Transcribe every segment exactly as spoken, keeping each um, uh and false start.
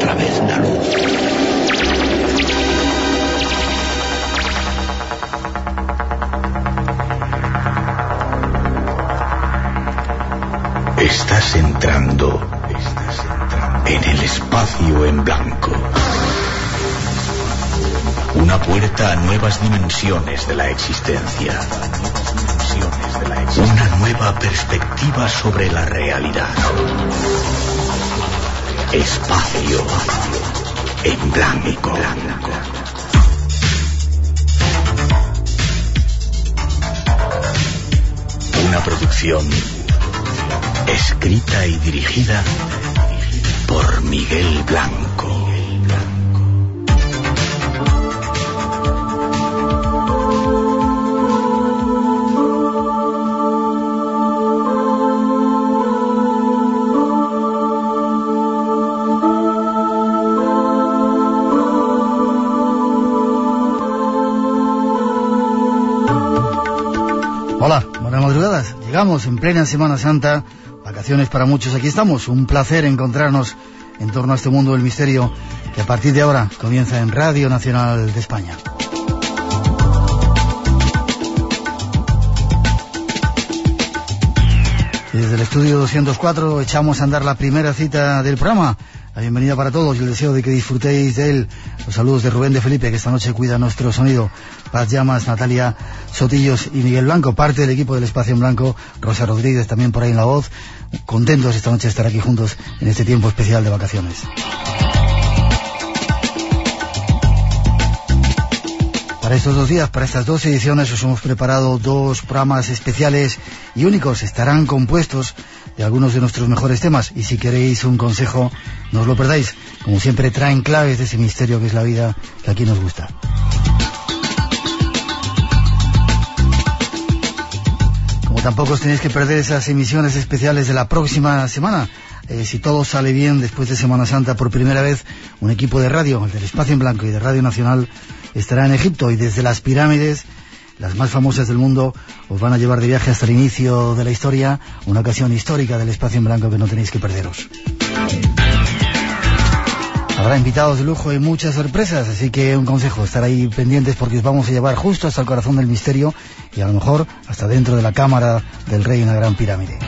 otra vez la luz. Estás entrando, estás entrando en el espacio en blanco. Una puerta a nuevas dimensiones de la existencia. Una nueva perspectiva sobre la realidad. Espacio en blanco. Una producción escrita y dirigida por Miguel Blanco. Hola, buenas madrugadas. Llegamos en plena Semana Santa, vacaciones para muchos. Aquí estamos, un placer encontrarnos en torno a este mundo del misterio que a partir de ahora comienza en Radio Nacional de España. Y desde el estudio doscientos cuatro echamos a andar la primera cita del programa. La bienvenida para todos y el deseo de que disfrutéis de él. Los saludos de Rubén de Felipe, que esta noche cuida nuestro sonido. Paz Llamas, Natalia Sotillos y Miguel Blanco, parte del equipo del Espacio en Blanco. Rosa Rodríguez también por ahí en la voz. Contentos esta noche de estar aquí juntos en este tiempo especial de vacaciones. Para estos dos días, para estas dos ediciones, os hemos preparado dos programas especiales y únicos. Estarán compuestos de algunos de nuestros mejores temas, y si queréis un consejo, no os lo perdáis. Como siempre, traen claves de ese misterio que es la vida, que aquí nos gusta. Como tampoco os tenéis que perder esas emisiones especiales de la próxima semana. Eh, si todo sale bien, después de Semana Santa, por primera vez, un equipo de radio, el del Espacio en Blanco y de Radio Nacional, estará en Egipto, y desde las pirámides, las más famosas del mundo, os van a llevar de viaje hasta el inicio de la historia, una ocasión histórica del Espacio en Blanco que no tenéis que perderos. Habrá invitados de lujo y muchas sorpresas, así que un consejo, estar ahí pendientes, porque os vamos a llevar justo hasta el corazón del misterio y a lo mejor hasta dentro de la cámara del rey en la Gran Pirámide.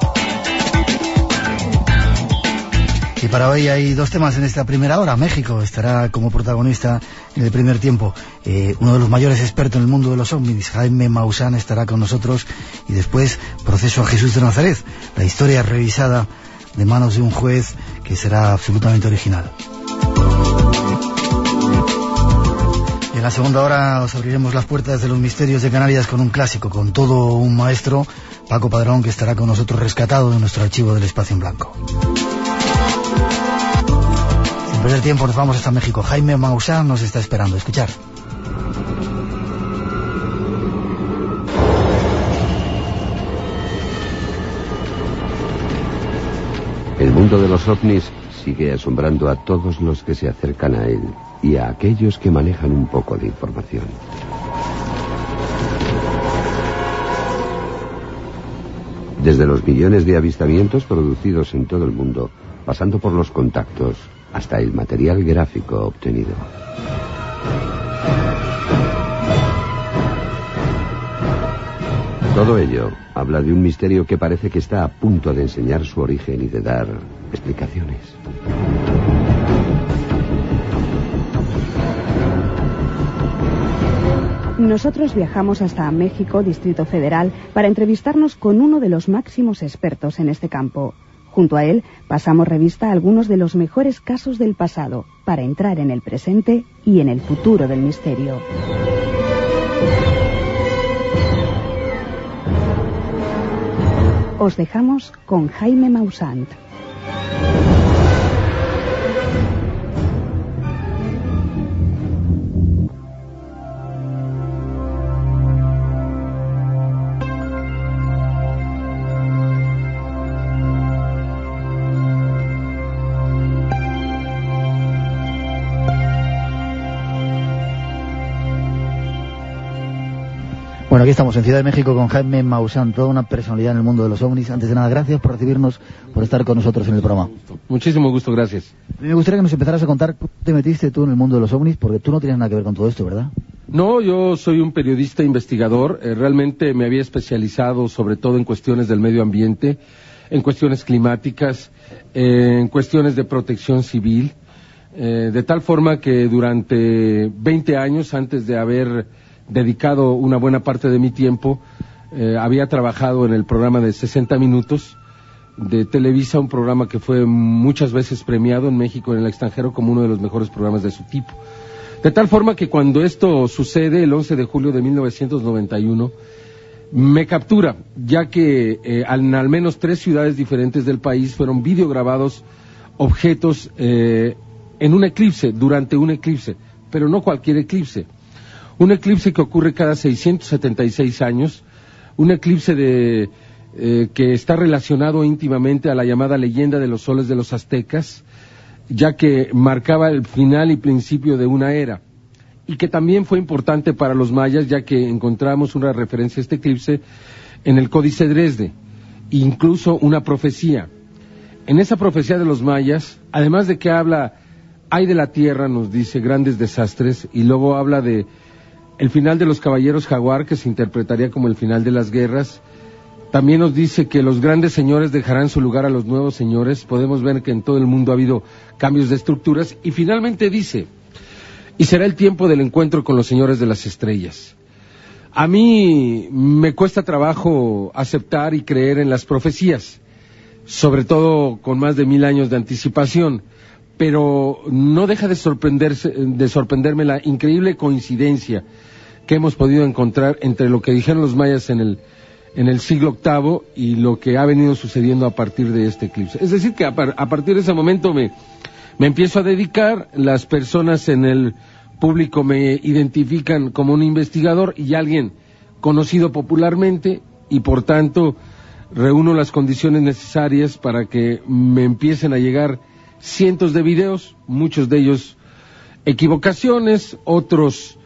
Y para hoy hay dos temas en esta primera hora. México estará como protagonista en el primer tiempo. Eh, uno de los mayores expertos en el mundo de los ovnis, Jaime Maussan, estará con nosotros. Y después, Proceso a Jesús de Nazaret, la historia revisada de manos de un juez que será absolutamente original. Y en la segunda hora os abriremos las puertas de los misterios de Canarias con un clásico, con todo un maestro, Paco Padrón, que estará con nosotros rescatado de nuestro archivo del Espacio en Blanco. Sin perder tiempo, nos vamos hasta México. Jaime Maussan nos está esperando. Escuchar. El mundo de los ovnis sigue asombrando a todos los que se acercan a él y a aquellos que manejan un poco de información. Desde los millones de avistamientos producidos en todo el mundo, pasando por los contactos, hasta el material gráfico obtenido. Todo ello habla de un misterio que parece que está a punto de enseñar su origen y de dar explicaciones. Nosotros viajamos hasta México, Distrito Federal, para entrevistarnos con uno de los máximos expertos en este campo. Junto a él, pasamos revista a algunos de los mejores casos del pasado, para entrar en el presente y en el futuro del misterio. Os dejamos con Jaime Maussan. Bueno, Bueno, aquí estamos en Ciudad de México con Jaime Maussan, toda una personalidad en el mundo de los ovnis. Antes de nada, gracias por recibirnos, por estar con nosotros en el programa. Muchísimo gusto, gracias. Me gustaría que nos empezaras a contar cómo te metiste tú en el mundo de los ovnis, porque tú no tienes nada que ver con todo esto, ¿verdad? No, yo soy un periodista investigador. Eh, realmente me había especializado sobre todo en cuestiones del medio ambiente, en cuestiones climáticas, eh, en cuestiones de protección civil, eh, de tal forma que durante veinte años, antes de haber dedicado una buena parte de mi tiempo, eh, había trabajado en el programa de sesenta minutos de Televisa, un programa que fue muchas veces premiado en México y en el extranjero como uno de los mejores programas de su tipo. De tal forma que cuando esto sucede, el once de julio de mil novecientos noventa y uno, me captura, ya que eh, en al menos tres ciudades diferentes del país fueron videograbados objetos eh, en un eclipse, durante un eclipse, pero no cualquier eclipse. Un eclipse que ocurre cada seiscientos setenta y seis años, un eclipse de, eh, que está relacionado íntimamente a la llamada leyenda de los soles de los aztecas, ya que marcaba el final y principio de una era, y que también fue importante para los mayas, ya que encontramos una referencia a este eclipse en el Códice Dresde, incluso una profecía. En esa profecía de los mayas, además de que habla, hay de la tierra, nos dice, grandes desastres, y luego habla de el final de los caballeros jaguar, que se interpretaría como el final de las guerras. También nos dice que los grandes señores dejarán su lugar a los nuevos señores. Podemos ver que en todo el mundo ha habido cambios de estructuras. Y finalmente dice, y será el tiempo del encuentro con los señores de las estrellas. A mí me cuesta trabajo aceptar y creer en las profecías, sobre todo con más de mil años de anticipación. Pero no deja de sorprenderse, de sorprenderme la increíble coincidencia que hemos podido encontrar entre lo que dijeron los mayas en el, en el siglo octavo y lo que ha venido sucediendo a partir de este eclipse. Es decir, que a, par, a partir de ese momento me, me empiezo a dedicar, las personas en el público me identifican como un investigador y alguien conocido popularmente, y por tanto reúno las condiciones necesarias para que me empiecen a llegar cientos de videos, muchos de ellos equivocaciones, otros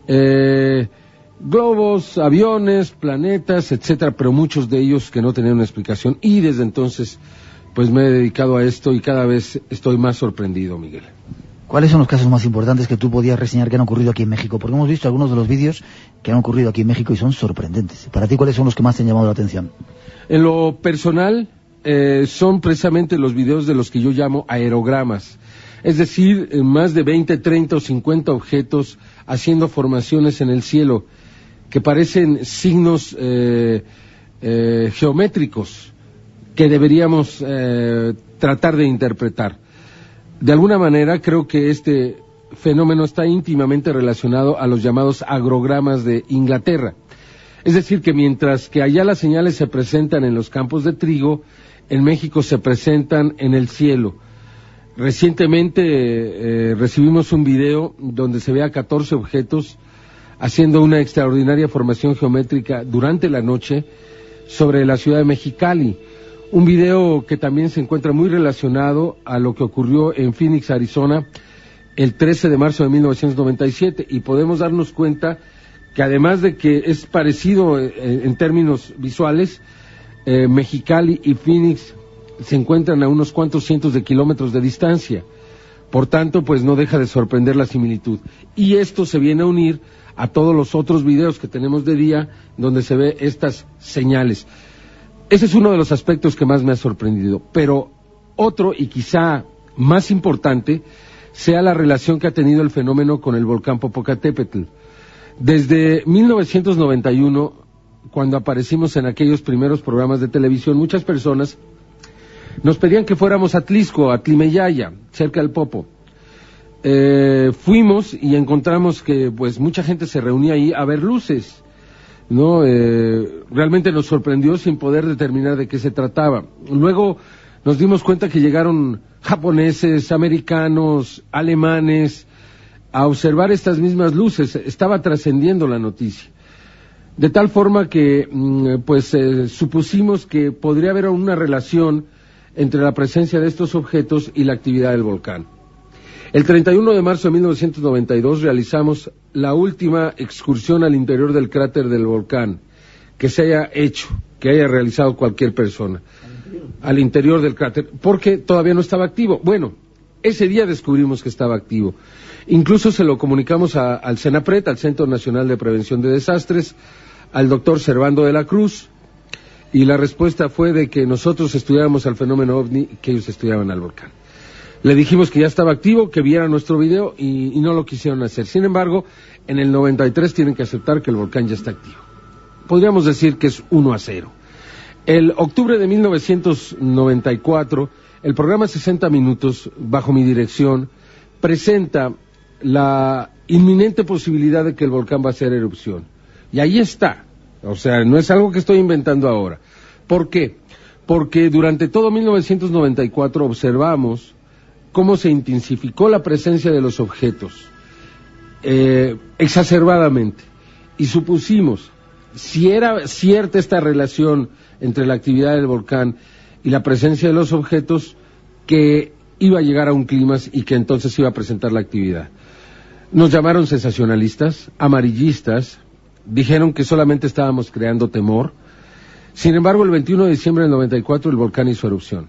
eh, globos, aviones, planetas, etcétera, pero muchos de ellos que no tenían una explicación, y desde entonces pues me he dedicado a esto y cada vez estoy más sorprendido, Miguel. ¿Cuáles son los casos más importantes que tú podías reseñar que han ocurrido aquí en México? Porque hemos visto algunos de los vídeos que han ocurrido aquí en México y son sorprendentes. Para ti, ¿cuáles son los que más te han llamado la atención? En lo personal, Eh, son precisamente los videos de los que yo llamo aerogramas, es decir, eh, más de veinte, treinta o cincuenta objetos haciendo formaciones en el cielo que parecen signos eh, eh, geométricos que deberíamos eh, tratar de interpretar. De alguna manera creo que este fenómeno está íntimamente relacionado a los llamados agrogramas de Inglaterra, es decir, que mientras que allá las señales se presentan en los campos de trigo, en México se presentan en el cielo. Recientemente eh, recibimos un video donde se ve a catorce objetos haciendo una extraordinaria formación geométrica durante la noche sobre la ciudad de Mexicali. Un video que también se encuentra muy relacionado a lo que ocurrió en Phoenix, Arizona, el trece de marzo de mil novecientos noventa y siete, y podemos darnos cuenta que además de que es parecido eh, en términos visuales, Eh, Mexicali y Phoenix se encuentran a unos cuantos cientos de kilómetros de distancia. Por tanto, pues no deja de sorprender la similitud. Y esto se viene a unir a todos los otros videos que tenemos de día donde se ve estas señales. Ese es uno de los aspectos que más me ha sorprendido. Pero otro, y quizá más importante, sea la relación que ha tenido el fenómeno con el volcán Popocatépetl. Desde mil novecientos noventa y uno, cuando aparecimos en aquellos primeros programas de televisión, muchas personas nos pedían que fuéramos a Tlisco, a Tlimeyaya, cerca del Popo. Eh, fuimos y encontramos que pues mucha gente se reunía ahí a ver luces, ¿no? Eh, realmente nos sorprendió sin poder determinar de qué se trataba. Luego nos dimos cuenta que llegaron japoneses, americanos, alemanes a observar estas mismas luces. Estaba trascendiendo la noticia. De tal forma que, pues, eh, supusimos que podría haber una relación entre la presencia de estos objetos y la actividad del volcán. El treinta y uno de marzo de mil novecientos noventa y dos realizamos la última excursión al interior del cráter del volcán que se haya hecho, que haya realizado cualquier persona. Al interior del cráter, porque todavía no estaba activo. Bueno, ese día descubrimos que estaba activo. Incluso se lo comunicamos a, al CENAPRED, al Centro Nacional de Prevención de Desastres, al doctor Servando de la Cruz, y la respuesta fue de que nosotros estudiáramos al fenómeno ovni y que ellos estudiaban al volcán. Le dijimos que ya estaba activo, que viera nuestro video y, y no lo quisieron hacer. Sin embargo, en el noventa y tres tienen que aceptar que el volcán ya está activo. Podríamos decir que es uno a cero. El octubre de mil novecientos noventa y cuatro, el programa sesenta minutos, bajo mi dirección, presenta la inminente posibilidad de que el volcán va a hacer erupción. Y ahí está. O sea, no es algo que estoy inventando ahora. ¿Por qué? Porque durante todo mil novecientos noventa y cuatro observamos cómo se intensificó la presencia de los objetos, eh, exacerbadamente. Y supusimos, si era cierta esta relación entre la actividad del volcán y la presencia de los objetos, que iba a llegar a un clímax y que entonces iba a presentar la actividad. Nos llamaron sensacionalistas, amarillistas, dijeron que solamente estábamos creando temor. Sin embargo, el veintiuno de diciembre del noventa y cuatro el volcán hizo erupción.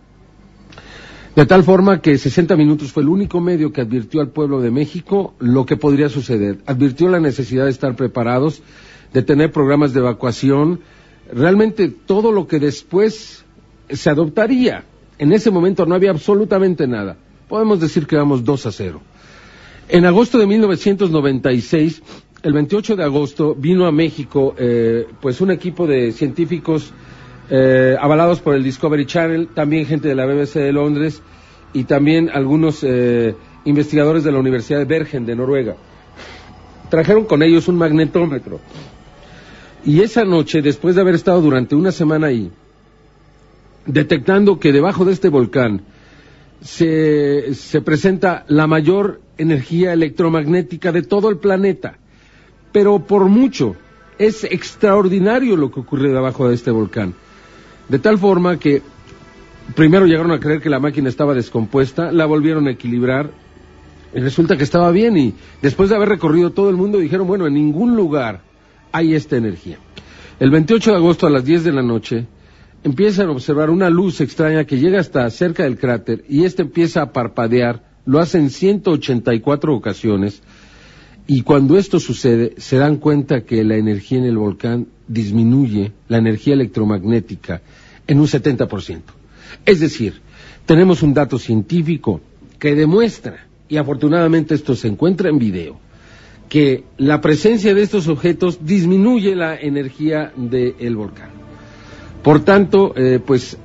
De tal forma que sesenta minutos fue el único medio que advirtió al pueblo de México lo que podría suceder. Advirtió la necesidad de estar preparados, de tener programas de evacuación, realmente todo lo que después se adoptaría. En ese momento no había absolutamente nada. Podemos decir que vamos dos a cero. En agosto de mil novecientos noventa y seis, el veintiocho de agosto, vino a México eh, pues un equipo de científicos eh, avalados por el Discovery Channel, también gente de la B B C de Londres y también algunos eh, investigadores de la Universidad de Bergen de Noruega. Trajeron con ellos un magnetómetro. Y esa noche, después de haber estado durante una semana ahí, detectando que debajo de este volcán se, se presenta la mayor energía electromagnética de todo el planeta, pero por mucho, es extraordinario lo que ocurre debajo de este volcán, de tal forma que primero llegaron a creer que la máquina estaba descompuesta, la volvieron a equilibrar, y resulta que estaba bien, y después de haber recorrido todo el mundo dijeron, bueno, en ningún lugar hay esta energía. El veintiocho de agosto a las diez de la noche empiezan a observar una luz extraña que llega hasta cerca del cráter y este empieza a parpadear, lo hace en ciento ochenta y cuatro ocasiones, y cuando esto sucede se dan cuenta que la energía en el volcán disminuye, la energía electromagnética, en un setenta por ciento. Es decir, tenemos un dato científico que demuestra, y afortunadamente esto se encuentra en video, que la presencia de estos objetos disminuye la energía del volcán. Por tanto, eh, pues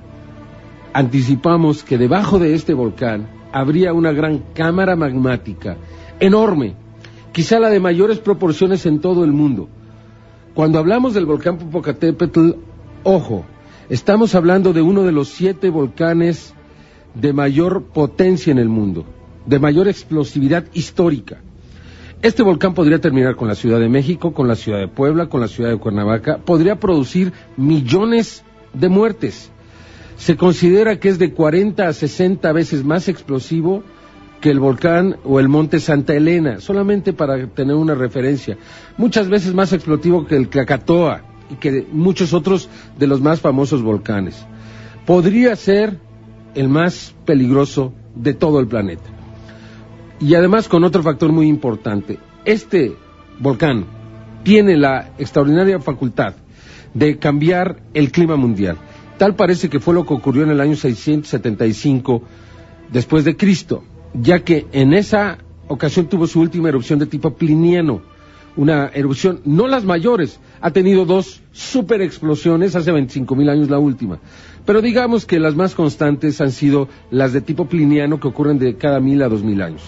anticipamos que debajo de este volcán habría una gran cámara magmática enorme, quizá la de mayores proporciones en todo el mundo. Cuando hablamos del volcán Popocatépetl, ojo, estamos hablando de uno de los siete volcanes de mayor potencia en el mundo, de mayor explosividad histórica. Este volcán podría terminar con la Ciudad de México, con la Ciudad de Puebla, con la Ciudad de Cuernavaca, podría producir millones de muertes. Se considera que es de cuarenta a sesenta veces más explosivo que el volcán o el monte Santa Elena, solamente para tener una referencia. Muchas veces más explosivo que el Krakatoa y que muchos otros de los más famosos volcanes. Podría ser el más peligroso de todo el planeta. Y además con otro factor muy importante, este volcán tiene la extraordinaria facultad de cambiar el clima mundial. Tal parece que fue lo que ocurrió en el año seiscientos setenta y cinco después de Cristo, ya que en esa ocasión tuvo su última erupción de tipo pliniano, una erupción, no las mayores, ha tenido dos super explosiones, hace veinticinco mil años la última, pero digamos que las más constantes han sido las de tipo pliniano que ocurren de cada mil a dos mil años.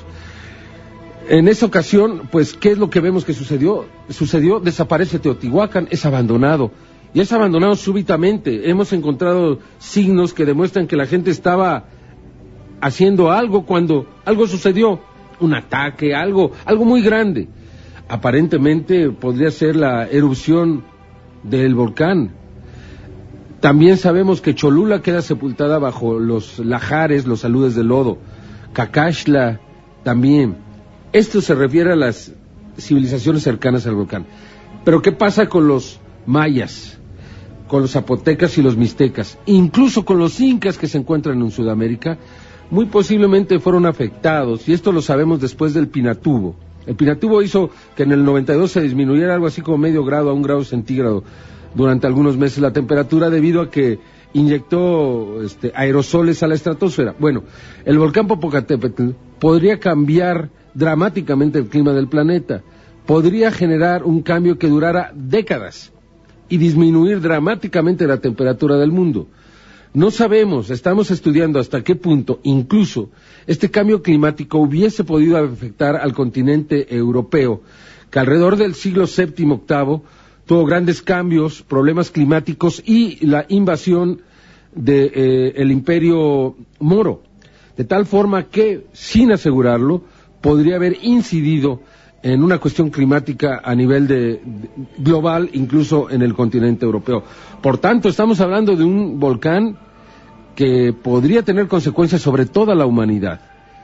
En esa ocasión, pues, ¿qué es lo que vemos que sucedió? Sucedió, desaparece Teotihuacán, es abandonado, y es abandonado súbitamente. Hemos encontrado signos que demuestran que la gente estaba haciendo algo cuando algo sucedió, un ataque, algo, algo muy grande. Aparentemente podría ser la erupción del volcán. También sabemos que Cholula queda sepultada bajo los lajares, los aludes de lodo. Cacaxtla también. Esto se refiere a las civilizaciones cercanas al volcán. Pero ¿qué pasa con los mayas, con los zapotecas y los mixtecas, incluso con los incas que se encuentran en Sudamérica? Muy posiblemente fueron afectados, y esto lo sabemos después del Pinatubo. El Pinatubo hizo que en el noventa y dos se disminuyera algo así como medio grado a un grado centígrado durante algunos meses la temperatura, debido a que inyectó este, aerosoles a la estratosfera. Bueno, el volcán Popocatépetl podría cambiar dramáticamente el clima del planeta, podría generar un cambio que durara décadas y disminuir dramáticamente la temperatura del mundo. No sabemos, estamos estudiando hasta qué punto incluso este cambio climático hubiese podido afectar al continente europeo, que alrededor del siglo séptimo octavo tuvo grandes cambios, problemas climáticos y la invasión del de, eh, imperio moro, de tal forma que, sin asegurarlo, podría haber incidido en una cuestión climática a nivel de, de global, incluso en el continente europeo. Por tanto, estamos hablando de un volcán que podría tener consecuencias sobre toda la humanidad.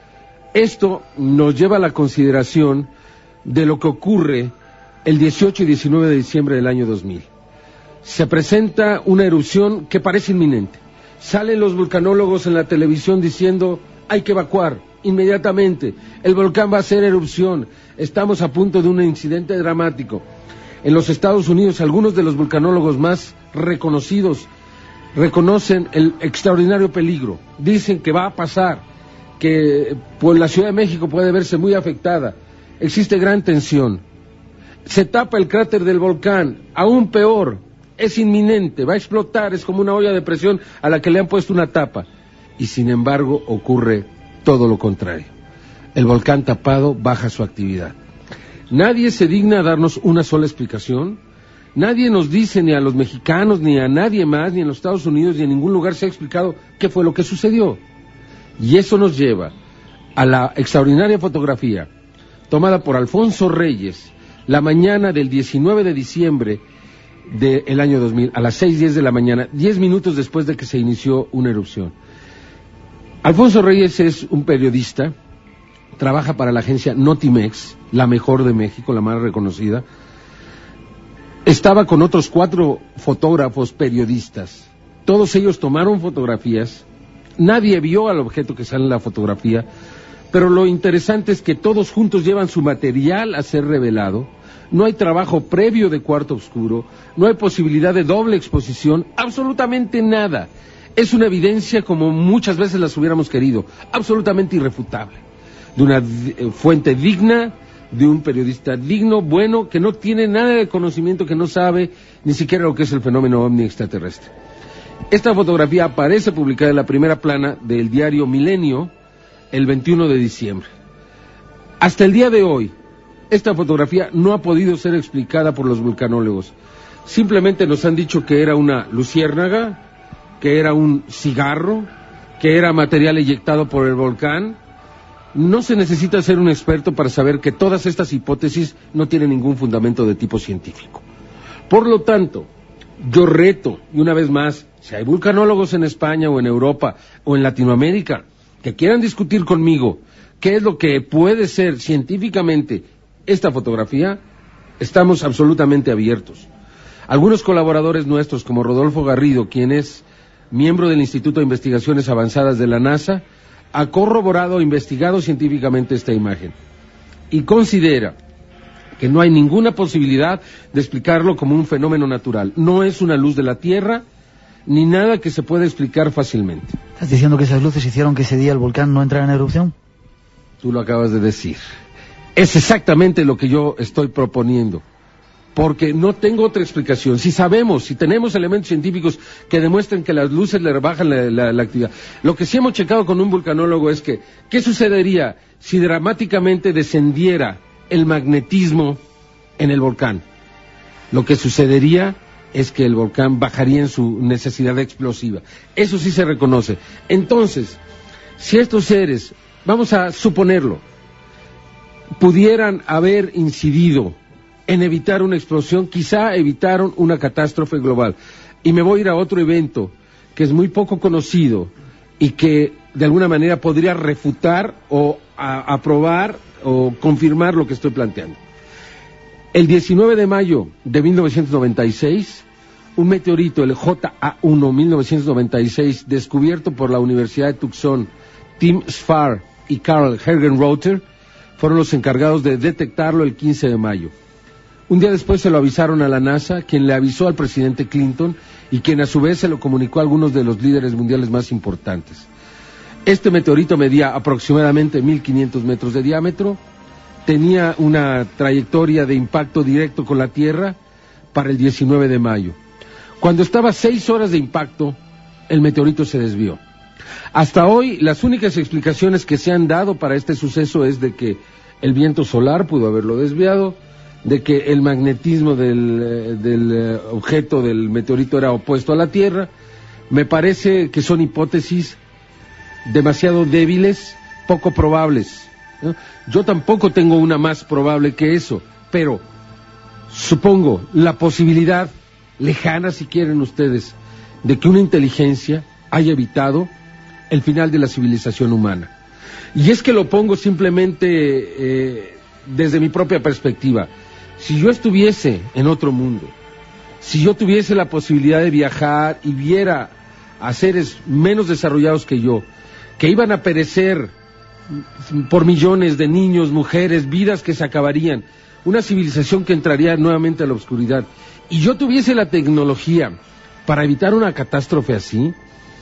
Esto nos lleva a la consideración de lo que ocurre el dieciocho y diecinueve de diciembre del año dos mil. Se presenta una erupción que parece inminente. Salen los vulcanólogos en la televisión diciendo: hay que evacuar inmediatamente, el volcán va a hacer erupción, estamos a punto de un incidente dramático. En los Estados Unidos, algunos de los vulcanólogos más reconocidos reconocen el extraordinario peligro, dicen que va a pasar, que pues, la Ciudad de México puede verse muy afectada, existe gran tensión. Se tapa el cráter del volcán, aún peor, es inminente, va a explotar, es como una olla de presión a la que le han puesto una tapa, y sin embargo ocurre todo lo contrario. El volcán tapado baja su actividad. Nadie se digna a darnos una sola explicación. Nadie nos dice, ni a los mexicanos, ni a nadie más, ni en los Estados Unidos, ni en ningún lugar se ha explicado qué fue lo que sucedió. Y eso nos lleva a la extraordinaria fotografía tomada por Alfonso Reyes la mañana del diecinueve de diciembre del año dos mil, a las seis diez de la mañana, diez minutos después de que se inició una erupción. Alfonso Reyes es un periodista, trabaja para la agencia Notimex, la mejor de México, la más reconocida. Estaba con otros cuatro fotógrafos periodistas. Todos ellos tomaron fotografías. Nadie vio al objeto que sale en la fotografía, pero lo interesante es que todos juntos llevan su material a ser revelado. No hay trabajo previo de cuarto oscuro, no hay posibilidad de doble exposición, absolutamente nada. Es una evidencia como muchas veces las hubiéramos querido, absolutamente irrefutable, de una eh, fuente digna, de un periodista digno, bueno, que no tiene nada de conocimiento, que no sabe ni siquiera lo que es el fenómeno ovni extraterrestre. Esta fotografía aparece publicada en la primera plana del diario Milenio el veintiuno de diciembre. Hasta el día de hoy, esta fotografía no ha podido ser explicada por los vulcanólogos. Simplemente nos han dicho que era una luciérnaga, que era un cigarro, que era material eyectado por el volcán. No se necesita ser un experto para saber que todas estas hipótesis no tienen ningún fundamento de tipo científico. Por lo tanto, yo reto, y una vez más, si hay vulcanólogos en España o en Europa o en Latinoamérica que quieran discutir conmigo qué es lo que puede ser científicamente esta fotografía, estamos absolutamente abiertos. Algunos colaboradores nuestros, como Rodolfo Garrido, quien es miembro del Instituto de Investigaciones Avanzadas de la NASA, ha corroborado e investigado científicamente esta imagen y considera que no hay ninguna posibilidad de explicarlo como un fenómeno natural. No es una luz de la Tierra, ni nada que se pueda explicar fácilmente. ¿Estás diciendo que esas luces hicieron que ese día el volcán no entrara en erupción? Tú lo acabas de decir. Es exactamente lo que yo estoy proponiendo, porque no tengo otra explicación. Si sabemos, si tenemos elementos científicos que demuestren que las luces le rebajan la, la, la actividad. Lo que sí hemos checado con un vulcanólogo es que, ¿qué sucedería si dramáticamente descendiera el magnetismo en el volcán? Lo que sucedería es que el volcán bajaría en su necesidad explosiva. Eso sí se reconoce. Entonces, si estos seres, vamos a suponerlo, pudieran haber incidido en evitar una explosión, quizá evitaron una catástrofe global. Y me voy a ir a otro evento que es muy poco conocido y que de alguna manera podría refutar o a aprobar o confirmar lo que estoy planteando. El diecinueve de mayo de mil novecientos noventa y seis, un meteorito, el J A uno mil novecientos noventa y seis, descubierto por la Universidad de Tucson, Tim Sfar y Karl Hergenrother, fueron los encargados de detectarlo el quince de mayo. Un día después se lo avisaron a la NASA, quien le avisó al presidente Clinton y quien a su vez se lo comunicó a algunos de los líderes mundiales más importantes. Este meteorito medía aproximadamente mil quinientos metros de diámetro, tenía una trayectoria de impacto directo con la Tierra para el diecinueve de mayo. Cuando estaba a seis horas de impacto, el meteorito se desvió. Hasta hoy, las únicas explicaciones que se han dado para este suceso es de que el viento solar pudo haberlo desviado, de que el magnetismo del, del objeto del meteorito era opuesto a la Tierra. Me parece que son hipótesis demasiado débiles, poco probables, ¿no? Yo tampoco tengo una más probable que eso, pero supongo la posibilidad lejana, si quieren ustedes, de que una inteligencia haya evitado el final de la civilización humana. Y es que lo pongo simplemente eh, desde mi propia perspectiva. Si yo estuviese en otro mundo, si yo tuviese la posibilidad de viajar y viera a seres menos desarrollados que yo, que iban a perecer por millones de niños, mujeres, vidas que se acabarían, una civilización que entraría nuevamente a la oscuridad, y yo tuviese la tecnología para evitar una catástrofe así,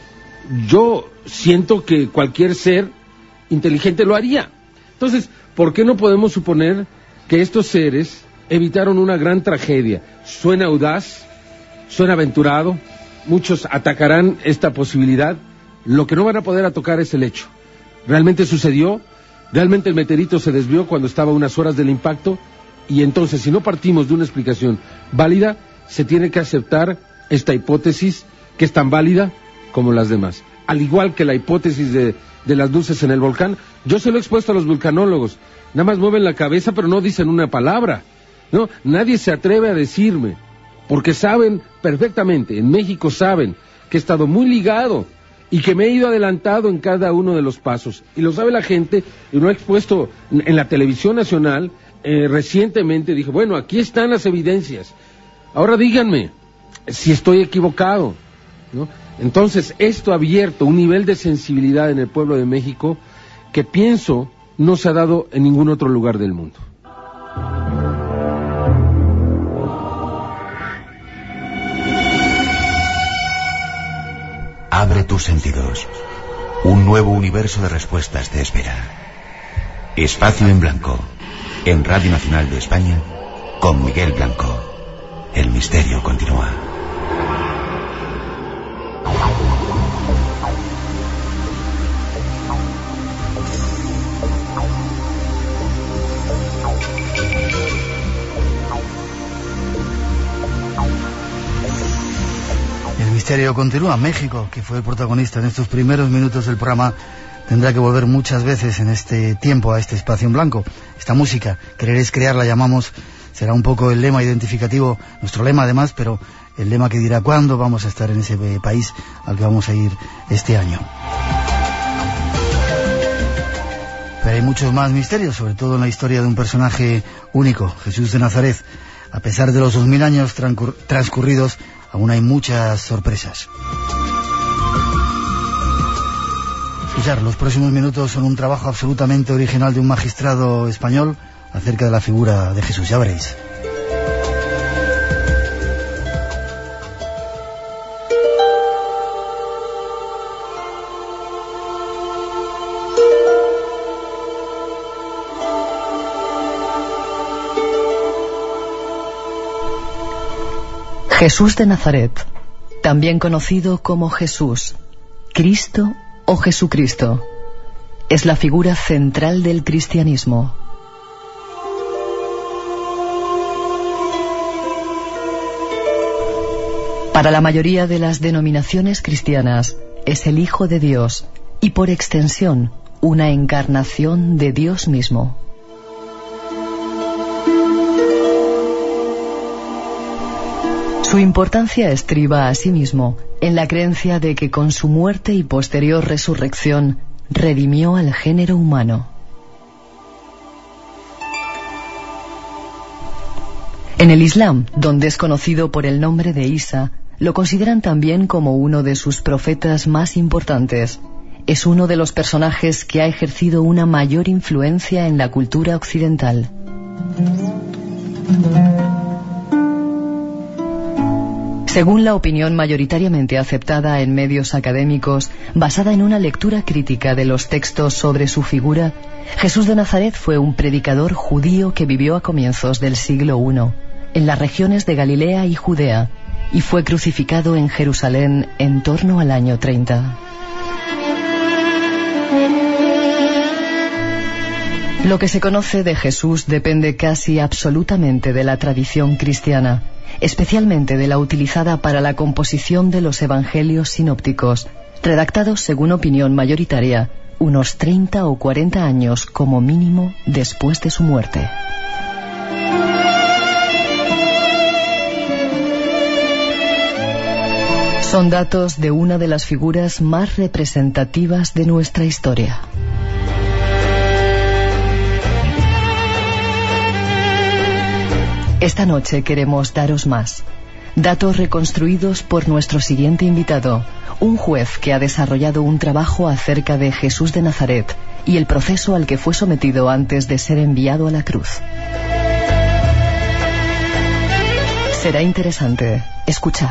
yo siento que cualquier ser inteligente lo haría. Entonces, ¿por qué no podemos suponer que estos seres evitaron una gran tragedia? Suena audaz, suena aventurado, muchos atacarán esta posibilidad. Lo que no van a poder tocar es el hecho. ¿Realmente sucedió? ¿Realmente el meteorito se desvió cuando estaba a unas horas del impacto? Y entonces, si no partimos de una explicación válida, se tiene que aceptar esta hipótesis, que es tan válida como las demás. Al igual que la hipótesis de, de las luces en el volcán, yo se lo he expuesto a los vulcanólogos. Nada más mueven la cabeza, pero no dicen una palabra, ¿no? Nadie se atreve a decirme, porque saben perfectamente, en México saben que he estado muy ligado y que me he ido adelantado en cada uno de los pasos, y lo sabe la gente, y lo he expuesto en la televisión nacional. Eh, recientemente dije, bueno, aquí están las evidencias, ahora díganme si estoy equivocado, ¿no? Entonces, esto ha abierto un nivel de sensibilidad en el pueblo de México que pienso no se ha dado en ningún otro lugar del mundo. Abre tus sentidos. Un nuevo universo de respuestas te espera. Espacio en Blanco, en Radio Nacional de España, con Miguel Blanco. El misterio continúa. El misterio continúa. México, que fue el protagonista en estos primeros minutos del programa, tendrá que volver muchas veces en este tiempo a este espacio en blanco. Esta música, querer es crear, la llamamos, será un poco el lema identificativo, nuestro lema además, pero el lema que dirá cuándo vamos a estar en ese país al que vamos a ir este año. Pero hay muchos más misterios, sobre todo en la historia de un personaje único, Jesús de Nazaret. A pesar de los dos mil años transcurridos, aún hay muchas sorpresas. Escuchar, los próximos minutos son un trabajo absolutamente original de un magistrado español acerca de la figura de Jesús, ya veréis. Jesús de Nazaret, también conocido como Jesús, Cristo o Jesucristo, es la figura central del cristianismo. Para la mayoría de las denominaciones cristianas, es el Hijo de Dios y, por extensión, una encarnación de Dios mismo. Su importancia estriba asimismo en la creencia de que con su muerte y posterior resurrección redimió al género humano. En el Islam, donde es conocido por el nombre de Isa, lo consideran también como uno de sus profetas más importantes. Es uno de los personajes que ha ejercido una mayor influencia en la cultura occidental. Según la opinión mayoritariamente aceptada en medios académicos, basada en una lectura crítica de los textos sobre su figura, Jesús de Nazaret fue un predicador judío que vivió a comienzos del siglo primero, en las regiones de Galilea y Judea, y fue crucificado en Jerusalén en torno al año treinta. Lo que se conoce de Jesús depende casi absolutamente de la tradición cristiana, especialmente de la utilizada para la composición de los evangelios sinópticos, redactados según opinión mayoritaria, unos treinta o cuarenta años como mínimo después de su muerte. Son datos de una de las figuras más representativas de nuestra historia. Esta noche queremos daros más. Datos reconstruidos por nuestro siguiente invitado, un juez que ha desarrollado un trabajo acerca de Jesús de Nazaret y el proceso al que fue sometido antes de ser enviado a la cruz. Será interesante. Escuchad.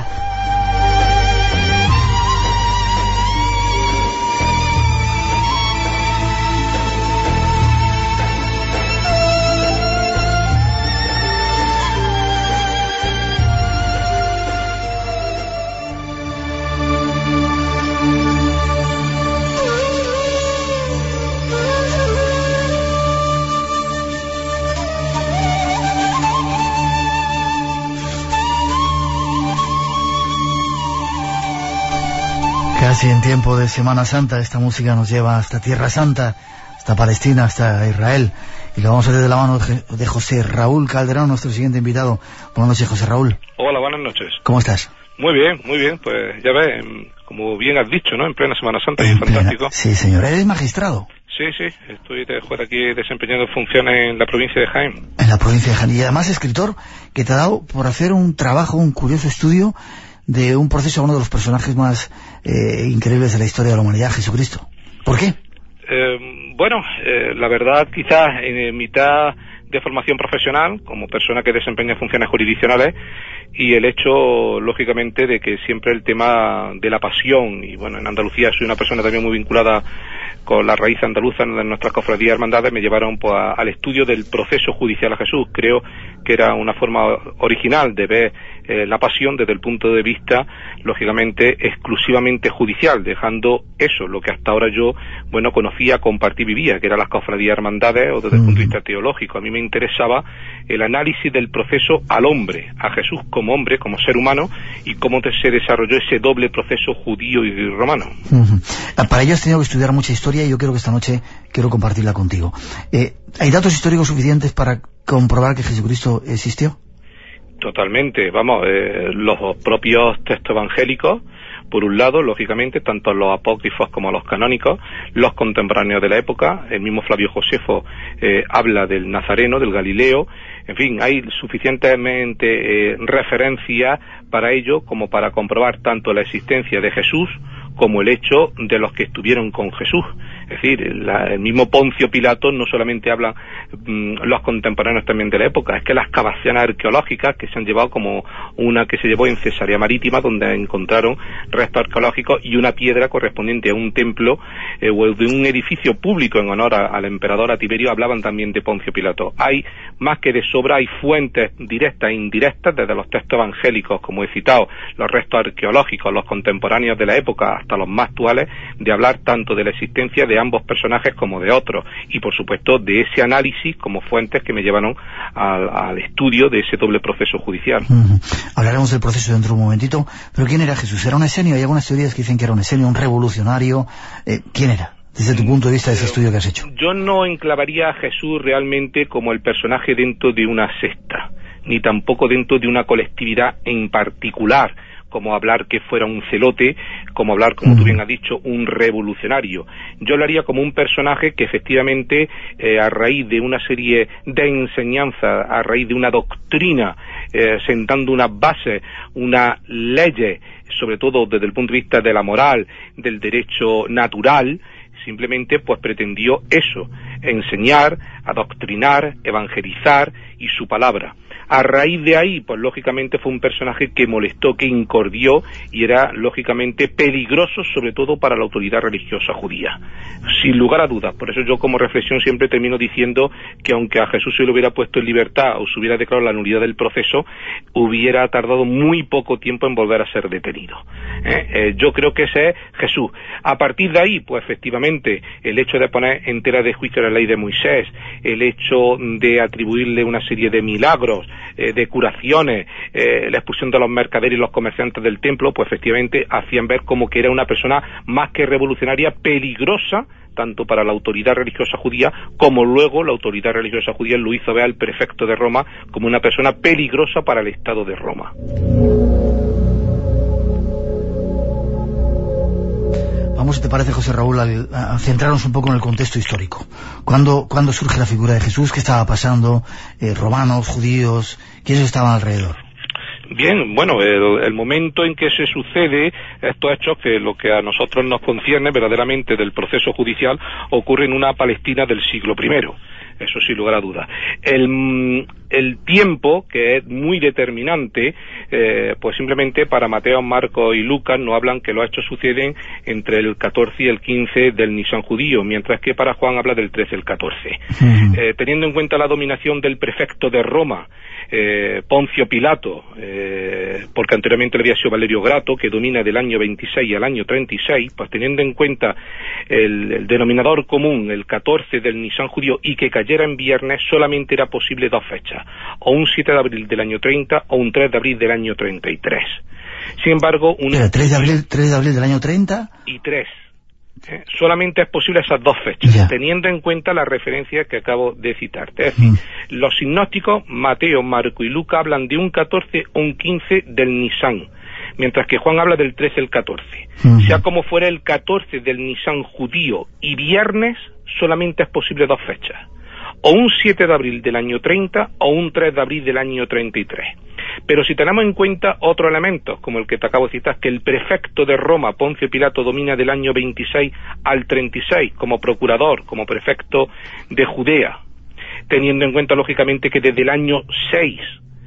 Casi en tiempo de Semana Santa, esta música nos lleva hasta Tierra Santa, hasta Palestina, hasta Israel, y lo vamos a hacer de la mano de José Raúl Calderón, nuestro siguiente invitado. Buenas noches, José Raúl. Hola, buenas noches. ¿Cómo estás? Muy bien, muy bien, pues ya ves, como bien has dicho, ¿no? En plena Semana Santa, y fantástico. Sí, señor, eres magistrado. Sí, sí, estoy de juez aquí desempeñando funciones en la provincia de Jaén. En la provincia de Jaén, y además escritor que te ha dado por hacer un trabajo, un curioso estudio de un proceso a uno de los personajes más eh, increíbles de la historia de la humanidad, Jesucristo. ¿Por qué? Eh, bueno, eh, la verdad, quizás en mitad de formación profesional, como persona que desempeña funciones jurisdiccionales, y el hecho, lógicamente, de que siempre el tema de la pasión, y bueno, en Andalucía soy una persona también muy vinculada con la raíz andaluza de nuestras cofradías y hermandades, me llevaron pues, a, al estudio del proceso judicial a Jesús. Creo que era una forma original de ver eh, la pasión desde el punto de vista, lógicamente, exclusivamente judicial, dejando eso, lo que hasta ahora yo, bueno, conocía, compartí, vivía, que eran las cofradías y hermandades, o desde el punto de vista teológico. A mí me interesaba el análisis del proceso al hombre, a Jesús como hombre, como ser humano, y cómo se desarrolló ese doble proceso judío y romano. Uh-huh. Para ello has tenido que estudiar mucha historia, y yo creo que esta noche quiero compartirla contigo. Eh, ¿Hay datos históricos suficientes para comprobar que Jesucristo existió? Totalmente, vamos, eh, los propios textos evangélicos, por un lado, lógicamente, tanto los apócrifos como los canónicos, los contemporáneos de la época, el mismo Flavio Josefo eh, habla del Nazareno, del Galileo, en fin, hay suficientemente eh, referencias para ello como para comprobar tanto la existencia de Jesús como el hecho de los que estuvieron con Jesús. Es decir, la, el mismo Poncio Pilato no solamente hablan mmm, los contemporáneos también de la época, es que las excavaciones arqueológicas que se han llevado, como una que se llevó en Cesarea Marítima, donde encontraron restos arqueológicos y una piedra correspondiente a un templo eh, o de un edificio público en honor a, al emperador a Tiberio, hablaban también de Poncio Pilato. Hay más que de sobra, hay fuentes directas e indirectas desde los textos evangélicos, como he citado, los restos arqueológicos, los contemporáneos de la época, hasta los más actuales, de hablar tanto de la existencia de ambos personajes como de otros, y por supuesto de ese análisis como fuentes que me llevaron al, al estudio de ese doble proceso judicial. Uh-huh. Hablaremos del proceso dentro de un momentito, pero ¿quién era Jesús? ¿Era un esenio? Hay algunas teorías que dicen que era un esenio, un revolucionario. Eh, ¿Quién era? Desde tu punto de vista, de ese estudio que has hecho. Yo no enclavaría a Jesús realmente como el personaje dentro de una secta, ni tampoco dentro de una colectividad en particular, como hablar que fuera un celote, como hablar, como tú bien has dicho, un revolucionario. Yo lo haría como un personaje que efectivamente, eh, a raíz de una serie de enseñanzas, a raíz de una doctrina, eh, sentando unas bases, unas leyes, sobre todo desde el punto de vista de la moral, del derecho natural, simplemente pues pretendió eso, enseñar, adoctrinar, evangelizar y su palabra. A raíz de ahí, pues lógicamente fue un personaje que molestó, que incordió y era lógicamente peligroso, sobre todo para la autoridad religiosa judía. Sin lugar a dudas. Por eso yo como reflexión siempre termino diciendo que aunque a Jesús se le hubiera puesto en libertad o se hubiera declarado la nulidad del proceso, hubiera tardado muy poco tiempo en volver a ser detenido. ¿Eh? Eh, yo creo que ese es Jesús. A partir de ahí, pues efectivamente, el hecho de poner entera de juicio la ley de Moisés, el hecho de atribuirle una serie de milagros, Eh, de curaciones, eh, la expulsión de los mercaderes y los comerciantes del templo, pues efectivamente hacían ver como que era una persona más que revolucionaria, peligrosa, tanto para la autoridad religiosa judía, como luego la autoridad religiosa judía lo hizo ver al prefecto de Roma como una persona peligrosa para el Estado de Roma. Vamos, si te parece, José Raúl, a, a centrarnos un poco en el contexto histórico. ¿Cuándo, ¿cuándo surge la figura de Jesús? ¿Qué estaba pasando? Eh, ¿Romanos, judíos? ¿Quiénes estaban alrededor? Bien, bueno, el, el momento en que se sucede estos hechos, que lo que a nosotros nos concierne verdaderamente del proceso judicial, ocurre en una Palestina del siglo primero. Eso sin lugar a dudas. El, el tiempo, que es muy determinante, eh, pues simplemente para Mateo, Marcos y Lucas nos hablan que los hechos suceden entre el catorce y el quince del Nisan judío, mientras que para Juan habla del trece al catorce. Uh-huh. Eh, teniendo en cuenta la dominación del prefecto de Roma, eh, Poncio Pilato, eh, porque anteriormente le había sido Valerio Grato, que domina del año veintiséis al año treinta y seis, pues teniendo en cuenta el, el denominador común, el catorce del Nisan judío, y que cayera en viernes, solamente era posible dos fechas, o un siete de abril del año treinta o un tres de abril del año treinta y tres. Sin embargo, una... Pero tres de abril, tres de abril del año treinta y tres. ¿Eh? Solamente es posible esas dos fechas, ya, teniendo en cuenta la referencia que acabo de citarte. Es decir, mm. los sinópticos, Mateo, Marco y Lucas, hablan de un catorce o un quince del Nisan, mientras que Juan habla del trece al catorce. Mm. Sea como fuera el catorce del Nisan judío y viernes, solamente es posible dos fechas, o un siete de abril del año treinta o un tres de abril del año treinta y tres. Pero si tenemos en cuenta otros elementos, como el que te acabo de citar, que el prefecto de Roma, Poncio Pilato, domina del año veintiséis al treinta y seis como procurador, como prefecto de Judea, teniendo en cuenta lógicamente que desde el año seis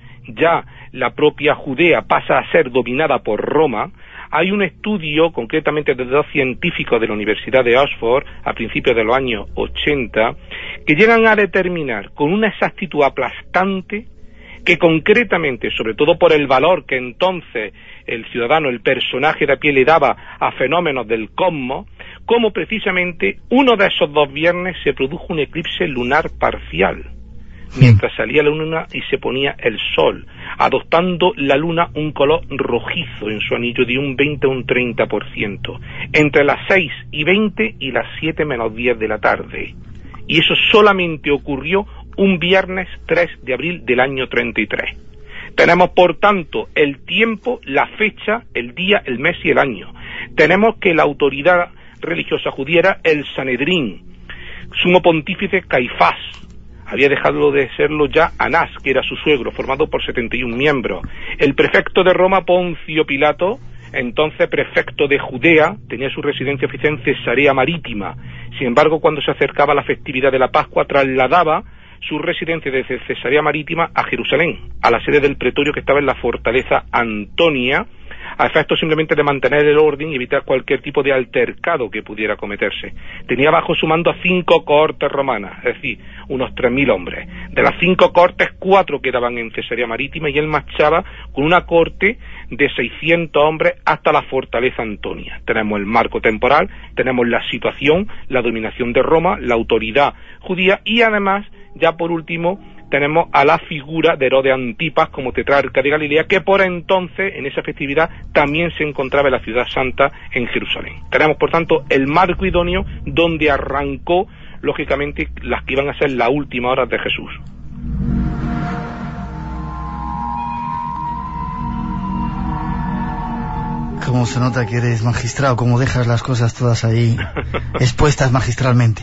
ya la propia Judea pasa a ser dominada por Roma. Hay un estudio, concretamente de dos científicos de la Universidad de Oxford, a principios de los años ochenta, que llegan a determinar con una exactitud aplastante que concretamente, sobre todo por el valor que entonces el ciudadano, el personaje de a pie le daba a fenómenos del cosmos, como precisamente uno de esos dos viernes se produjo un eclipse lunar parcial, mientras salía la luna y se ponía el sol, adoptando la luna un color rojizo en su anillo de un veinte a un treinta por ciento, entre las seis y veinte y las siete menos diez de la tarde. Y eso solamente ocurrió un viernes tres de abril del año treinta y tres. Tenemos, por tanto, el tiempo, la fecha, el día, el mes y el año. Tenemos que la autoridad religiosa judía era el Sanedrín, sumo pontífice Caifás. Había dejado de serlo ya Anás, que era su suegro, formado por setenta y un miembros. El prefecto de Roma, Poncio Pilato, entonces prefecto de Judea, tenía su residencia oficial en Cesarea Marítima. Sin embargo, cuando se acercaba la festividad de la Pascua, trasladaba su residencia desde Cesarea Marítima a Jerusalén, a la sede del pretorio que estaba en la fortaleza Antonia, a efecto simplemente de mantener el orden y evitar cualquier tipo de altercado que pudiera cometerse. Tenía bajo su mando a cinco cohortes romanas, es decir, unos tres mil hombres. De las cinco cohortes, cuatro quedaban en Cesarea Marítima y él marchaba con una corte de seiscientos hombres hasta la fortaleza Antonia. Tenemos el marco temporal, tenemos la situación, la dominación de Roma, la autoridad judía y además, ya por último, tenemos a la figura de Herodes Antipas como tetrarca de Galilea, que por entonces, en esa festividad, también se encontraba en la ciudad santa en Jerusalén. Tenemos, por tanto, el marco idóneo donde arrancó, lógicamente, las que iban a ser las últimas horas de Jesús. Cómo se nota que eres magistrado, cómo dejas las cosas todas ahí expuestas magistralmente.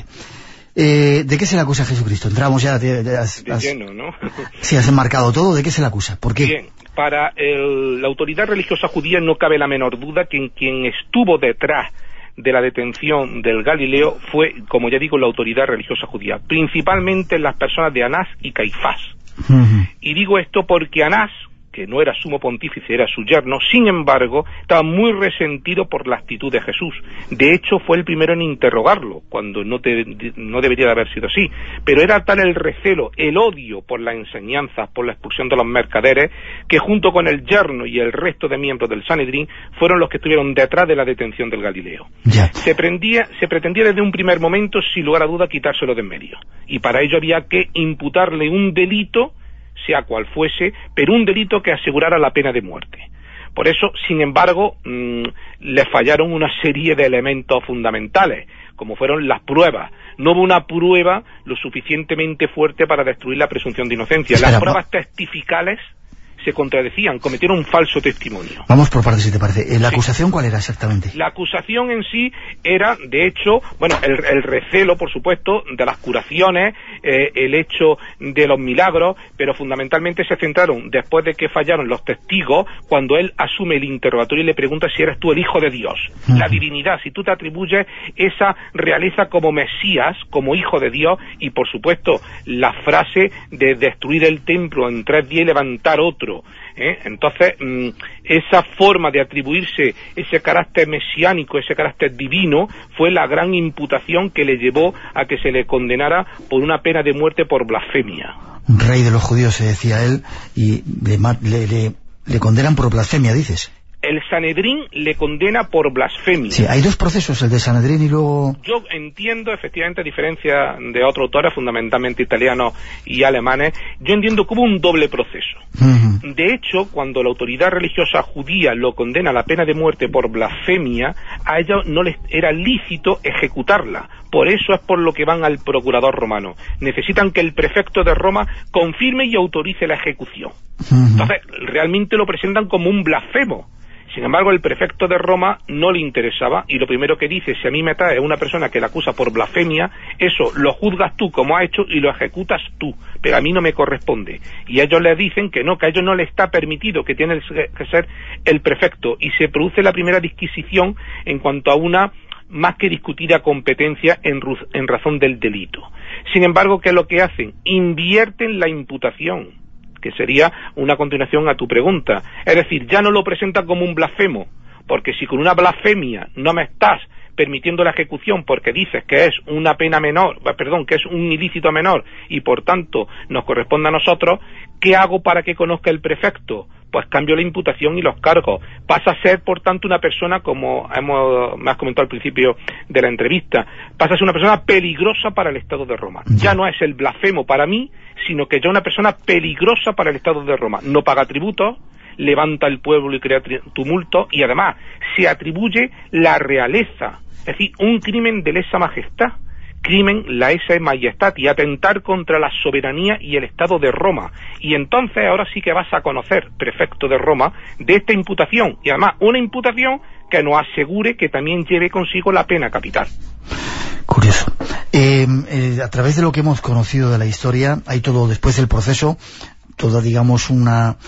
Eh, ¿De qué se le acusa a Jesucristo? Entramos ya... De, de, has, de has, lleno, ¿no? Sí, has enmarcado todo. ¿De qué se le acusa? ¿Por qué? Bien, para el, la autoridad religiosa judía no cabe la menor duda que en quien estuvo detrás de la detención del Galileo fue, como ya digo, la autoridad religiosa judía, principalmente las personas de Anás y Caifás. Uh-huh. Y digo esto porque Anás, que no era sumo pontífice, era su yerno, sin embargo, estaba muy resentido por la actitud de Jesús. De hecho, fue el primero en interrogarlo, cuando no, te, no debería de haber sido así. Pero era tal el recelo, el odio por las enseñanzas, por la expulsión de los mercaderes, que junto con el yerno y el resto de miembros del Sanedrín, fueron los que estuvieron detrás de la detención del Galileo. Yeah. Se, prendía, se pretendía desde un primer momento, sin lugar a duda, quitárselo de en medio. Y para ello había que imputarle un delito, sea cual fuese, pero un delito que asegurara la pena de muerte. Por eso, sin embargo, mmm, le fallaron una serie de elementos fundamentales, como fueron las pruebas. No hubo una prueba lo suficientemente fuerte para destruir la presunción de inocencia. Espera, las pruebas testificales se contradecían, cometieron un falso testimonio. Vamos por partes, si te parece. ¿La sí. acusación cuál era exactamente? La acusación en sí era, de hecho, bueno, el, el recelo, por supuesto, de las curaciones, eh, el hecho de los milagros, pero fundamentalmente se centraron, después de que fallaron los testigos, cuando él asume el interrogatorio y le pregunta si eres tú el Hijo de Dios, uh-huh. la divinidad, si tú te atribuyes esa realeza como Mesías, como Hijo de Dios, y por supuesto, la frase de destruir el templo en tres días y levantar otro. ¿Eh? Entonces, mmm, esa forma de atribuirse ese carácter mesiánico, ese carácter divino, fue la gran imputación que le llevó a que se le condenara por una pena de muerte por blasfemia. Rey de los judíos, se decía él, y le, le, le, le condenan por blasfemia, dices. El Sanedrín le condena por blasfemia. Sí, hay dos procesos, el de Sanedrín y luego... Yo entiendo, efectivamente, a diferencia de otros autores, fundamentalmente italianos y alemanes, yo entiendo que hubo un doble proceso. Uh-huh. De hecho, cuando la autoridad religiosa judía lo condena a la pena de muerte por blasfemia, a ellos no les era lícito ejecutarla. Por eso es por lo que van al procurador romano. Necesitan que el prefecto de Roma confirme y autorice la ejecución. Uh-huh. Entonces, realmente lo presentan como un blasfemo. Sin embargo, el prefecto de Roma no le interesaba y lo primero que dice, si a mí me trae una persona que la acusa por blasfemia, eso lo juzgas tú como ha hecho y lo ejecutas tú, pero a mí no me corresponde. Y ellos le dicen que no, que a ellos no les está permitido, que tiene que ser el prefecto, y se produce la primera disquisición en cuanto a una más que discutida competencia en, en razón del delito. Sin embargo, ¿qué es lo que hacen? Invierten la imputación, que sería una continuación a tu pregunta. Es decir, ya no lo presentan como un blasfemo, porque si con una blasfemia no me estás permitiendo la ejecución porque dices que es una pena menor, perdón, que es un ilícito menor y por tanto nos corresponde a nosotros, ¿qué hago para que conozca el prefecto? Pues cambio la imputación y los cargos. Pasa a ser, por tanto, una persona, como hemos, me has comentado al principio de la entrevista, pasa a ser una persona peligrosa para el Estado de Roma. Ya no es el blasfemo para mí, sino que ya es una persona peligrosa para el Estado de Roma. No paga tributos, levanta el pueblo y crea tumulto, y además se atribuye la realeza, es decir, un crimen de lesa majestad, crimen lesa majestad, y atentar contra la soberanía y el Estado de Roma. Y entonces ahora sí que vas a conocer, prefecto de Roma, de esta imputación, y además una imputación que nos asegure que también lleve consigo la pena capital. Curioso. Eh, eh, a través de lo que hemos conocido de la historia, hay todo después del proceso, toda, digamos, una...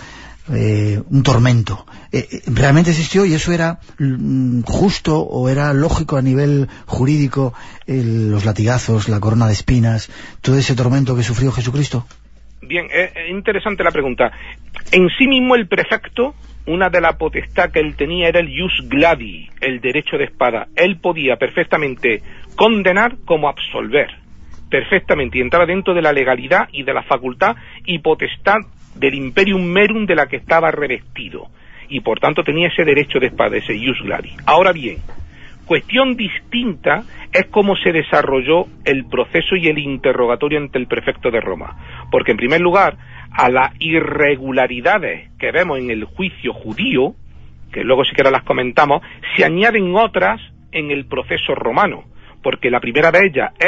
Eh, un tormento. Eh, ¿Realmente existió y eso era mm, justo o era lógico a nivel jurídico, el, los latigazos, la corona de espinas, todo ese tormento que sufrió Jesucristo? Bien, es eh, interesante la pregunta. En sí mismo el prefecto, una de las potestad que él tenía era el ius gladi, el derecho de espada. Él podía perfectamente condenar como absolver, perfectamente, y entraba dentro de la legalidad y de la facultad y potestad del imperium merum de la que estaba revestido, y por tanto tenía ese derecho de espada, ese ius gladi. Ahora bien, cuestión distinta es cómo se desarrolló el proceso y el interrogatorio ante el prefecto de Roma, porque en primer lugar, a las irregularidades que vemos en el juicio judío, que luego si quieres las comentamos, se añaden otras en el proceso romano, porque la primera de ellas es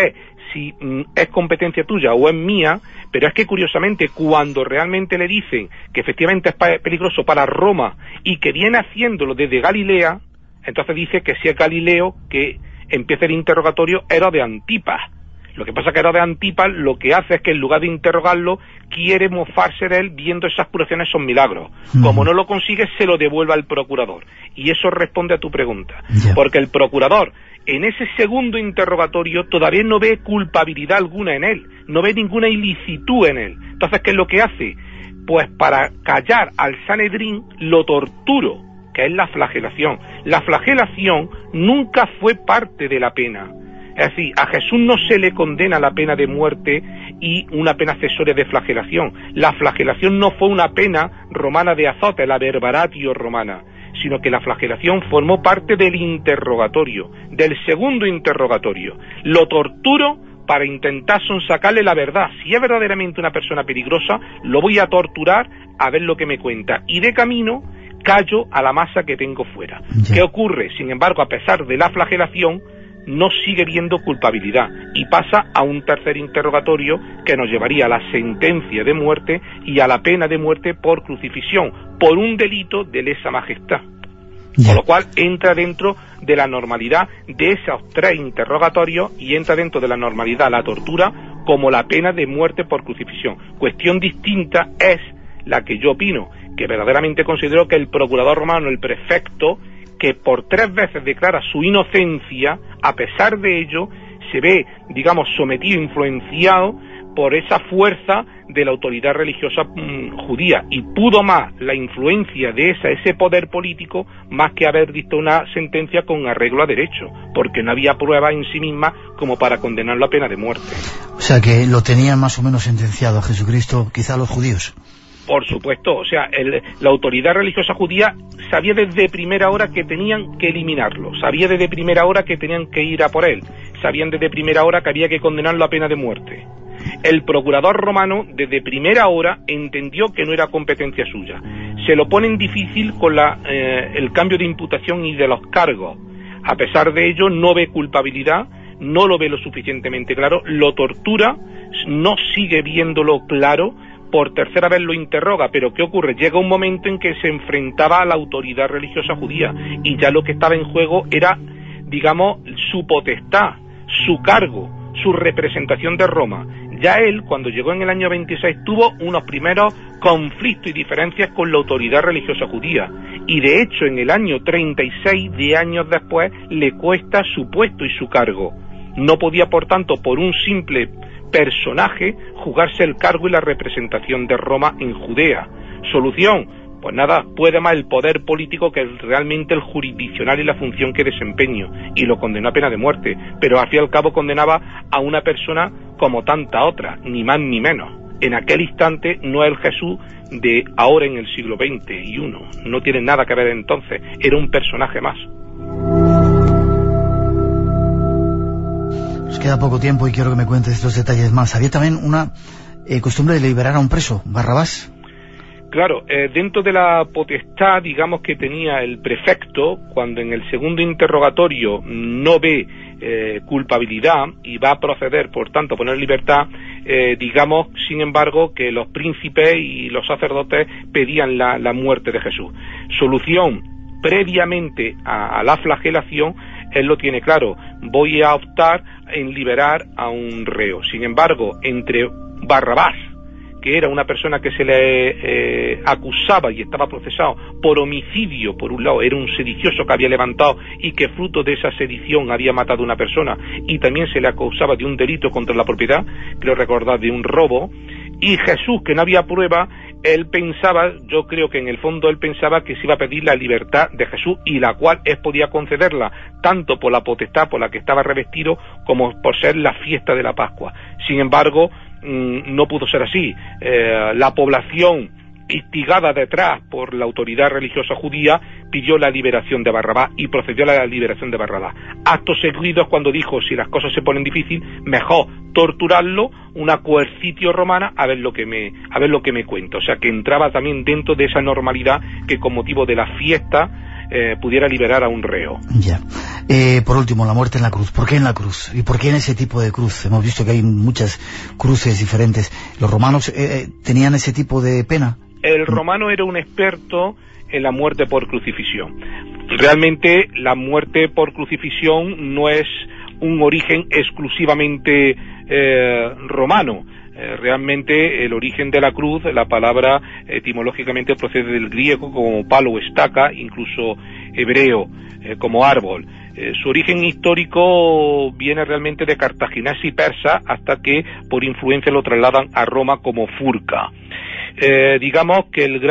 si mm, es competencia tuya o es mía, pero es que curiosamente cuando realmente le dicen que efectivamente es pa- peligroso para Roma y que viene haciéndolo desde Galilea, entonces dice que si es Galileo que empieza el interrogatorio Herodes Antipas. Lo que pasa es que Herodes Antipas lo que hace es que en lugar de interrogarlo, quiere mofarse de él viendo esas curaciones, esos milagros. Mm. Como no lo consigue, se lo devuelve al procurador. Y eso responde a tu pregunta. Yeah. Porque el procurador, en ese segundo interrogatorio, todavía no ve culpabilidad alguna en él, no ve ninguna ilicitud en él. Entonces, ¿qué es lo que hace? Pues para callar al Sanedrín, lo torturo, que es la flagelación. La flagelación nunca fue parte de la pena. Es decir, a Jesús no se le condena la pena de muerte y una pena accesoria de flagelación. La flagelación no fue una pena romana de azote, la verbaratio romana, sino que la flagelación formó parte del interrogatorio, del segundo interrogatorio. Lo torturo para intentar sonsacarle la verdad. Si es verdaderamente una persona peligrosa, lo voy a torturar a ver lo que me cuenta. Y de camino callo a la masa que tengo fuera. Yeah. ¿Qué ocurre? Sin embargo, a pesar de la flagelación, no sigue viendo culpabilidad y pasa a un tercer interrogatorio que nos llevaría a la sentencia de muerte y a la pena de muerte por crucifixión, por un delito de lesa majestad. Yeah. Con lo cual entra dentro de la normalidad de esos tres interrogatorios y entra dentro de la normalidad la tortura como la pena de muerte por crucifixión. Cuestión distinta es la que yo opino, que verdaderamente considero que el procurador romano, el prefecto, que por tres veces declara su inocencia, a pesar de ello, se ve, digamos, sometido, influenciado por esa fuerza de la autoridad religiosa mmm, judía, y pudo más la influencia de esa, ese poder político, más que haber dictado una sentencia con arreglo a derecho, porque no había prueba en sí misma como para condenarlo a pena de muerte. O sea que lo tenían más o menos sentenciado a Jesucristo, quizá los judíos. Por supuesto, o sea, el, la autoridad religiosa judía sabía desde primera hora que tenían que eliminarlo, sabía desde primera hora que tenían que ir a por él, sabían desde primera hora que había que condenarlo a pena de muerte. El procurador romano desde primera hora entendió que no era competencia suya. Se lo ponen difícil con la, eh, el cambio de imputación y de los cargos. A pesar de ello, no ve culpabilidad, no lo ve lo suficientemente claro, lo tortura, no sigue viéndolo claro. Por tercera vez lo interroga, pero ¿qué ocurre? Llega un momento en que se enfrentaba a la autoridad religiosa judía y ya lo que estaba en juego era, digamos, su potestad, su cargo, su representación de Roma. Ya él, cuando llegó en el año veintiséis, tuvo unos primeros conflictos y diferencias con la autoridad religiosa judía. Y de hecho, en el año treinta y seis, diez años después, le cuesta su puesto y su cargo. No podía, por tanto, por un simple personaje, jugarse el cargo y la representación de Roma en Judea. Solución, pues nada, puede más el poder político que realmente el jurisdiccional y la función que desempeño, y lo condenó a pena de muerte, pero al fin y al cabo condenaba a una persona como tanta otra, ni más ni menos. En aquel instante no es el Jesús de ahora en el siglo veinte y uno, no tiene nada que ver entonces, era un personaje más. Nos queda poco tiempo y quiero que me cuentes estos detalles más. Había también una eh, costumbre de liberar a un preso, Barrabás. Claro, eh, dentro de la potestad, digamos, que tenía el prefecto, cuando en el segundo interrogatorio no ve eh, culpabilidad y va a proceder, por tanto, a poner en libertad, eh, digamos, sin embargo, que los príncipes y los sacerdotes pedían la, la muerte de Jesús. Solución, previamente a, a la flagelación, él lo tiene claro, voy a optar en liberar a un reo. Sin embargo, entre Barrabás, que era una persona que se le eh, acusaba y estaba procesado por homicidio, por un lado, era un sedicioso que había levantado y que fruto de esa sedición había matado a una persona, y también se le acusaba de un delito contra la propiedad, creo recordar, de un robo, y Jesús, que no había prueba, él pensaba, yo creo que en el fondo él pensaba que se iba a pedir la libertad de Jesús, y la cual él podía concederla, tanto por la potestad por la que estaba revestido, como por ser la fiesta de la Pascua. Sin embargo, mmm, no pudo ser así. Eh, la población, instigada detrás por la autoridad religiosa judía, pidió la liberación de Barrabás y procedió a la liberación de Barrabás. Actos seguidos, cuando dijo, si las cosas se ponen difíciles, mejor torturarlo, una coercitio romana, a ver lo que me a ver lo que me cuenta. O sea, que entraba también dentro de esa normalidad que con motivo de la fiesta eh, pudiera liberar a un reo. Ya. Eh, por último, la muerte en la cruz. ¿Por qué en la cruz? ¿Y por qué en ese tipo de cruz? Hemos visto que hay muchas cruces diferentes. ¿Los romanos eh, tenían ese tipo de pena? El romano era un experto en la muerte por crucifixión. Realmente la muerte por crucifixión no es un origen exclusivamente eh, romano. Eh, realmente el origen de la cruz, la palabra etimológicamente procede del griego como palo o estaca, incluso hebreo eh, como árbol. Eh, su origen histórico viene realmente de cartaginés y persa, hasta que por influencia lo trasladan a Roma como furca. Eh, digamos que el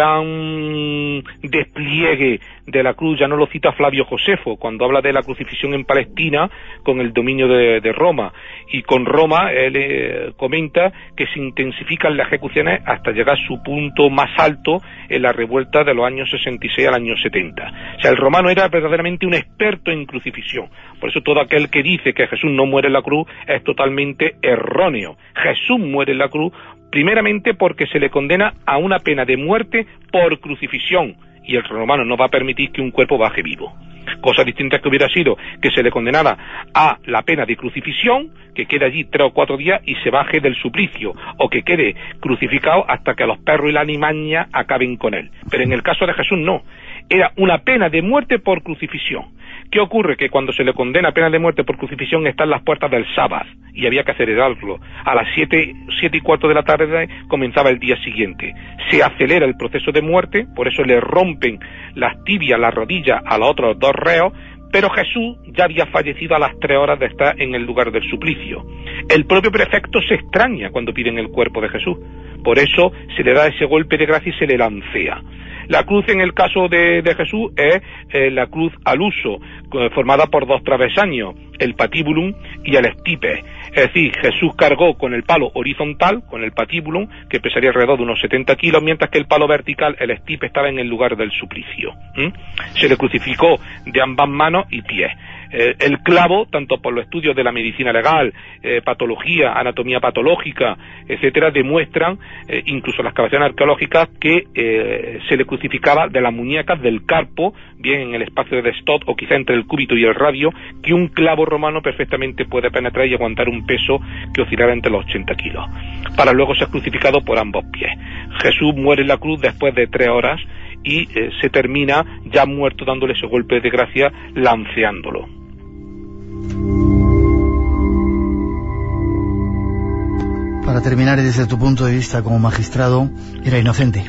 gran despliegue de la cruz ya no lo cita Flavio Josefo cuando habla de la crucifixión en Palestina con el dominio de, de Roma, y con Roma él eh, comenta que se intensifican las ejecuciones hasta llegar a su punto más alto en la revuelta de los años sesenta y seis al año setenta. O sea, el romano era verdaderamente un experto en crucifixión. Por eso todo aquel que dice que Jesús no muere en la cruz es totalmente erróneo. Jesús muere en la cruz primeramente porque se le condena a una pena de muerte por crucifixión, y el romano no va a permitir que un cuerpo baje vivo. Cosa distinta que hubiera sido que se le condenara a la pena de crucifixión, que quede allí tres o cuatro días y se baje del suplicio, o que quede crucificado hasta que los perros y la animaña acaben con él. Pero en el caso de Jesús no, era una pena de muerte por crucifixión. ¿Qué ocurre? Que cuando se le condena a pena de muerte por crucifixión están las puertas del sábado y había que acelerarlo. A las siete, siete y cuarto de la tarde comenzaba el día siguiente. Se acelera el proceso de muerte, por eso le rompen las tibias, las rodillas a los otros dos reos, pero Jesús ya había fallecido a las tres horas de estar en el lugar del suplicio. El propio prefecto se extraña cuando piden el cuerpo de Jesús, por eso se le da ese golpe de gracia y se le lancea. La cruz en el caso de, de Jesús es eh, la cruz al uso, eh, formada por dos travesaños, el patibulum y el estipe. Es decir, Jesús cargó con el palo horizontal, con el patibulum, que pesaría alrededor de unos setenta kilos, mientras que el palo vertical, el estipe, estaba en el lugar del suplicio. ¿Mm? Se le crucificó de ambas manos y pies. Eh, el clavo, tanto por los estudios de la medicina legal, eh, patología, anatomía patológica, etcétera, demuestran, eh, incluso las excavaciones arqueológicas, que eh, se le crucificaba de las muñecas del carpo, bien en el espacio de Stott o quizá entre el cúbito y el radio, que un clavo romano perfectamente puede penetrar y aguantar un peso que oscilará entre los ochenta kilos, para luego ser crucificado por ambos pies. Jesús muere en la cruz después de tres horas y eh, se termina ya muerto, dándole ese golpe de gracia, lanceándolo. Para terminar, desde tu punto de vista como magistrado, ¿era inocente?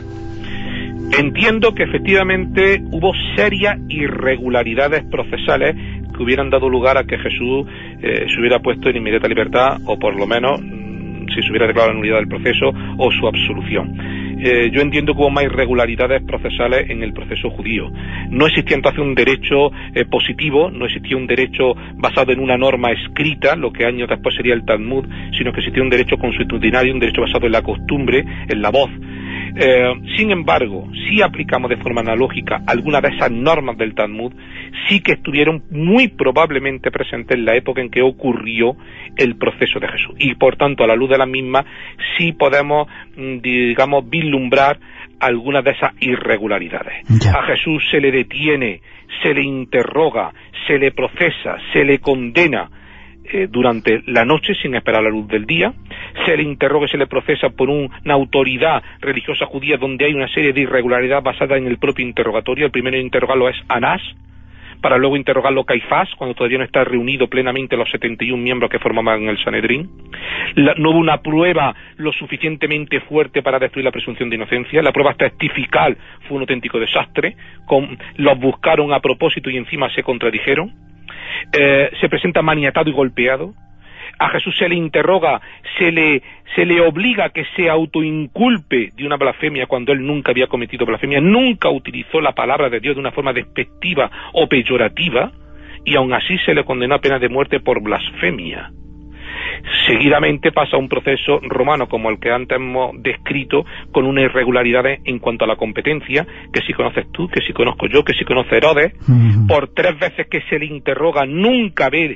Entiendo que efectivamente hubo serias irregularidades procesales que hubieran dado lugar a que Jesús eh, se hubiera puesto en inmediata libertad, o por lo menos mmm, si se hubiera declarado la nulidad del proceso o su absolución. Eh, yo entiendo que hubo más irregularidades procesales en el proceso judío. No existía entonces un derecho eh, positivo, no existía un derecho basado en una norma escrita, lo que años después sería el Talmud, sino que existía un derecho consuetudinario, un derecho basado en la costumbre, en la voz. Eh, sin embargo, si aplicamos de forma analógica algunas de esas normas del Talmud, sí que estuvieron muy probablemente presentes en la época en que ocurrió el proceso de Jesús, y por tanto a la luz de las mismas sí podemos, digamos, vislumbrar algunas de esas irregularidades. Ya. A Jesús se le detiene, se le interroga, se le procesa, se le condena eh, durante la noche sin esperar la luz del día, se le interroga y se le procesa por un, una autoridad religiosa judía donde hay una serie de irregularidades basadas en el propio interrogatorio. El primero en interrogarlo es Anás, para luego interrogarlo Caifás, cuando todavía no está reunido plenamente los setenta y un miembros que formaban el Sanedrín. La, no hubo una prueba lo suficientemente fuerte para destruir la presunción de inocencia. La prueba testifical fue un auténtico desastre. Con, los buscaron a propósito y encima se contradijeron. Eh, se presenta maniatado y golpeado. A Jesús se le interroga, se le, se le obliga a que se autoinculpe de una blasfemia cuando él nunca había cometido blasfemia, nunca utilizó la palabra de Dios de una forma despectiva o peyorativa, y aún así se le condenó a pena de muerte por blasfemia. Seguidamente pasa un proceso romano como el que antes hemos descrito, con unas irregularidades en cuanto a la competencia, que si conoces tú, que si conozco yo, que si conoce Herodes. Mm. Por tres veces que se le interroga, nunca ve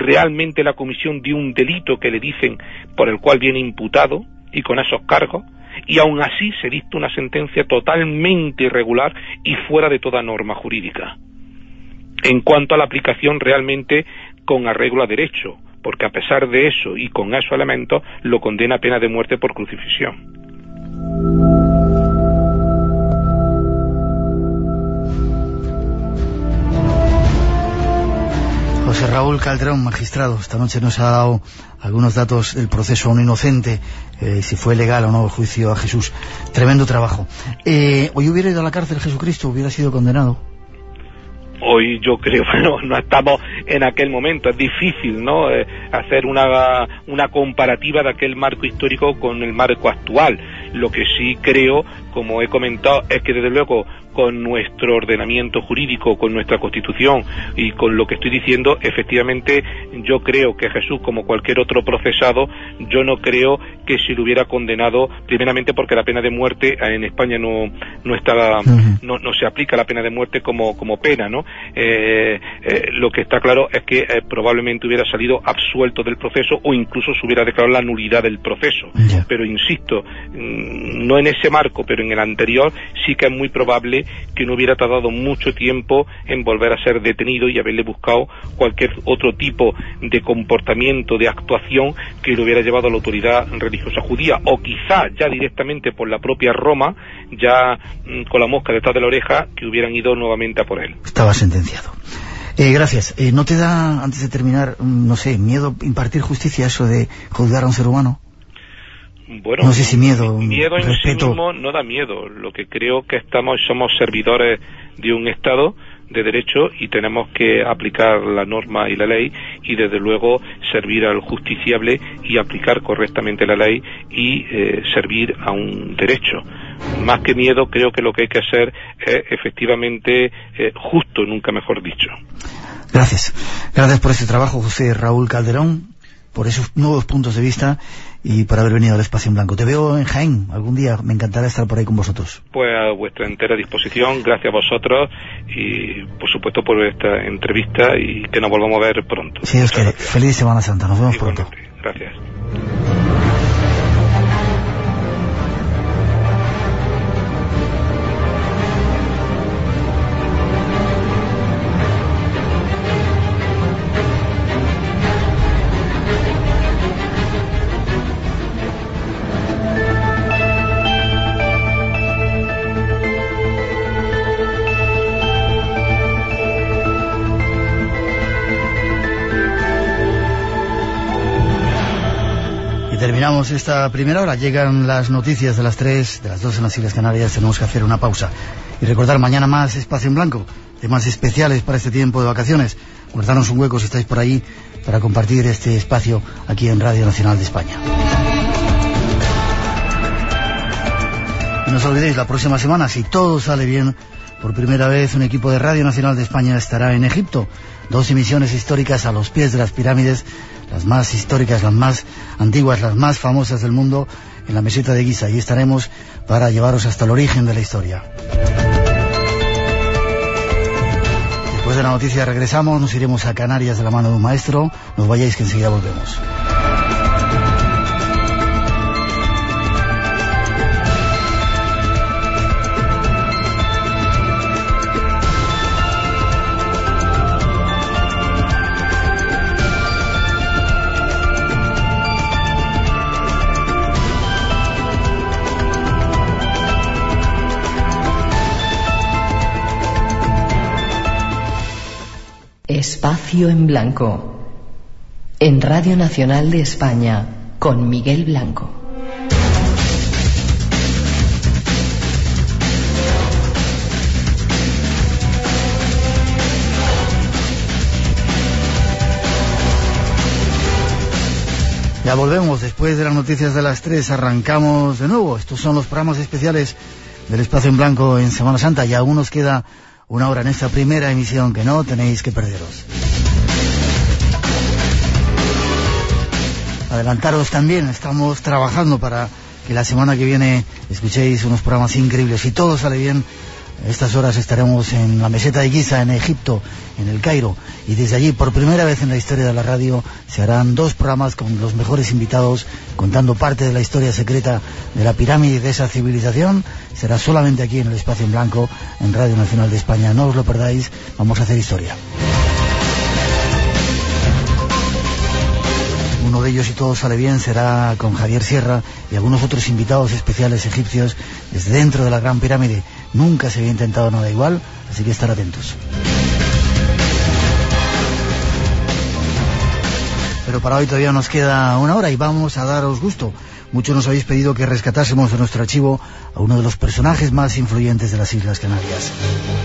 realmente la comisión de un delito que le dicen por el cual viene imputado, y con esos cargos y aún así se dicta una sentencia totalmente irregular y fuera de toda norma jurídica en cuanto a la aplicación realmente con arreglo a derecho, porque a pesar de eso y con esos elementos lo condena a pena de muerte por crucifixión. José Raúl Calderón, magistrado, esta noche nos ha dado algunos datos del proceso a un inocente, eh, si fue legal o no el juicio a Jesús. Tremendo trabajo. Eh, ¿Hoy hubiera ido a la cárcel Jesucristo? ¿Hubiera sido condenado? Hoy yo creo, bueno, no estamos en aquel momento, es difícil, ¿no?, eh, hacer una, una comparativa de aquel marco histórico con el marco actual. Lo que sí creo, como he comentado, es que desde luego con nuestro ordenamiento jurídico, con nuestra Constitución y con lo que estoy diciendo, efectivamente yo creo que Jesús, como cualquier otro procesado, yo no creo que se le hubiera condenado, primeramente porque la pena de muerte en España no no está, uh-huh. no, no se aplica la pena de muerte como, como pena, ¿no? Eh, eh, lo que está claro es que eh, probablemente hubiera salido absuelto del proceso o incluso se hubiera declarado la nulidad del proceso. Yeah. Pero insisto, no en ese marco, pero en el anterior sí que es muy probable que no hubiera tardado mucho tiempo en volver a ser detenido y haberle buscado cualquier otro tipo de comportamiento, de actuación que le hubiera llevado a la autoridad religiosa judía, o quizá ya directamente por la propia Roma, ya mmm, con la mosca detrás de la oreja, que hubieran ido nuevamente a por él. Estaba sentenciado. Eh, gracias. Eh, ¿No te da, antes de terminar, no sé, miedo impartir justicia, eso de juzgar a un ser humano? Bueno, no sé si miedo, miedo en respeto. Sí mismo no da miedo. Lo que creo que estamos, somos servidores de un Estado de derecho y tenemos que aplicar la norma y la ley y desde luego servir al justiciable y aplicar correctamente la ley y eh, servir a un derecho. Más que miedo, creo que lo que hay que hacer es efectivamente eh, justo, nunca mejor dicho. Gracias. Gracias por este trabajo, José Raúl Calderón, por esos nuevos puntos de vista y por haber venido al Espacio en Blanco. Te veo en Jaén algún día, me encantará estar por ahí con vosotros. Pues a vuestra entera disposición, gracias a vosotros y por supuesto por esta entrevista y que nos volvamos a ver pronto. Sí, es que feliz Semana Santa, nos vemos pronto. Gracias. Terminamos esta primera hora, llegan las noticias de las tres, de las dos en las Islas Canarias, tenemos que hacer una pausa. Y recordar, mañana más Espacio en Blanco, temas especiales para este tiempo de vacaciones. Guardaros un hueco si estáis por ahí para compartir este espacio aquí en Radio Nacional de España. Y no os olvidéis, la próxima semana, si todo sale bien, por primera vez un equipo de Radio Nacional de España estará en Egipto. Dos emisiones históricas a los pies de las pirámides, las más históricas, las más antiguas, las más famosas del mundo, en la meseta de Giza. Y estaremos para llevaros hasta el origen de la historia. Después de la noticia regresamos, nos iremos a Canarias de la mano de un maestro. No os vayáis que enseguida volvemos. Espacio en Blanco, en Radio Nacional de España, con Miguel Blanco. Ya volvemos, después de las noticias de las tres, arrancamos de nuevo. Estos son los programas especiales del Espacio en Blanco en Semana Santa y aún nos queda una hora en esta primera emisión que no tenéis que perderos. Adelantaros también, estamos trabajando para que la semana que viene escuchéis unos programas increíbles. Si todo sale bien, En estas horas estaremos en la meseta de Giza, en Egipto, en el Cairo, y desde allí, por primera vez en la historia de la radio, se harán dos programas con los mejores invitados, contando parte de la historia secreta de la pirámide de esa civilización. Será solamente aquí en el Espacio en Blanco, en Radio Nacional de España. No os lo perdáis, vamos a hacer historia. Uno de ellos, si todo sale bien, será con Javier Sierra y algunos otros invitados especiales egipcios desde dentro de la Gran Pirámide. Nunca se había intentado nada igual, así que estar atentos. Pero para hoy todavía nos queda una hora y vamos a daros gusto. Muchos nos habéis pedido que rescatásemos de nuestro archivo a uno de los personajes más influyentes de las Islas Canarias.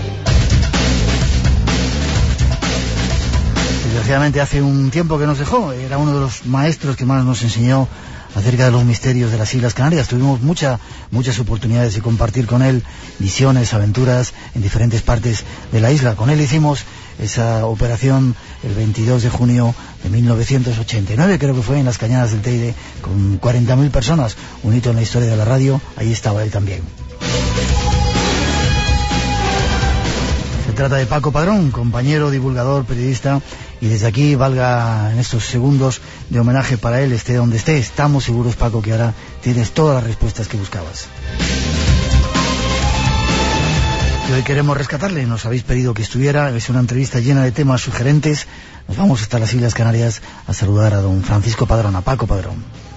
Desgraciadamente hace un tiempo que nos dejó. Era uno de los maestros que más nos enseñó acerca de los misterios de las Islas Canarias. Tuvimos mucha, muchas oportunidades de compartir con él visiones, aventuras en diferentes partes de la isla. Con él hicimos esa operación el veintidós de junio de mil novecientos ochenta y nueve, creo que fue, en las Cañadas del Teide, con cuarenta mil personas, un hito en la historia de la radio. Ahí estaba él también. Se trata de Paco Padrón, compañero, divulgador, periodista, y desde aquí, valga en estos segundos de homenaje para él, esté donde esté. Estamos seguros, Paco, que ahora tienes todas las respuestas que buscabas. Y hoy queremos rescatarle, nos habéis pedido que estuviera, es una entrevista llena de temas sugerentes. Nos vamos hasta las Islas Canarias a saludar a don Francisco Padrón, a Paco Padrón.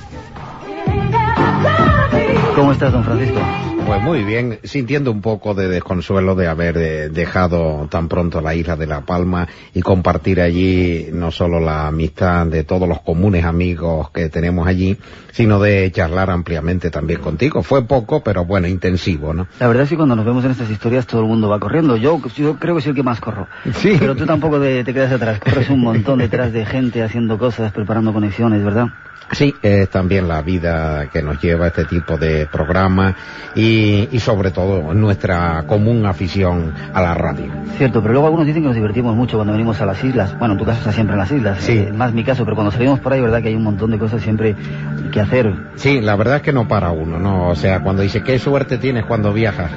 ¿Cómo estás, don Francisco? Pues muy bien, sintiendo un poco de desconsuelo de haber eh, dejado tan pronto la isla de La Palma y compartir allí no solo la amistad de todos los comunes amigos que tenemos allí, sino de charlar ampliamente también contigo. Fue poco, pero bueno, intensivo, ¿no? La verdad es que cuando nos vemos en estas historias todo el mundo va corriendo. Yo, yo creo que soy el que más corro. Sí. Pero tú tampoco te, te quedas atrás, corres un montón detrás de gente haciendo cosas, preparando conexiones, ¿verdad? Sí, es también la vida que nos lleva a este tipo de programas y, y sobre todo nuestra común afición a la radio. Cierto, pero luego algunos dicen que nos divertimos mucho cuando venimos a las islas. Bueno, en tu caso está siempre en las islas, sí. Eh, más mi caso, pero cuando salimos por ahí, verdad que hay un montón de cosas siempre que hacer. Sí, la verdad es que no para uno, ¿no? O sea, cuando dice qué suerte tienes cuando viajas,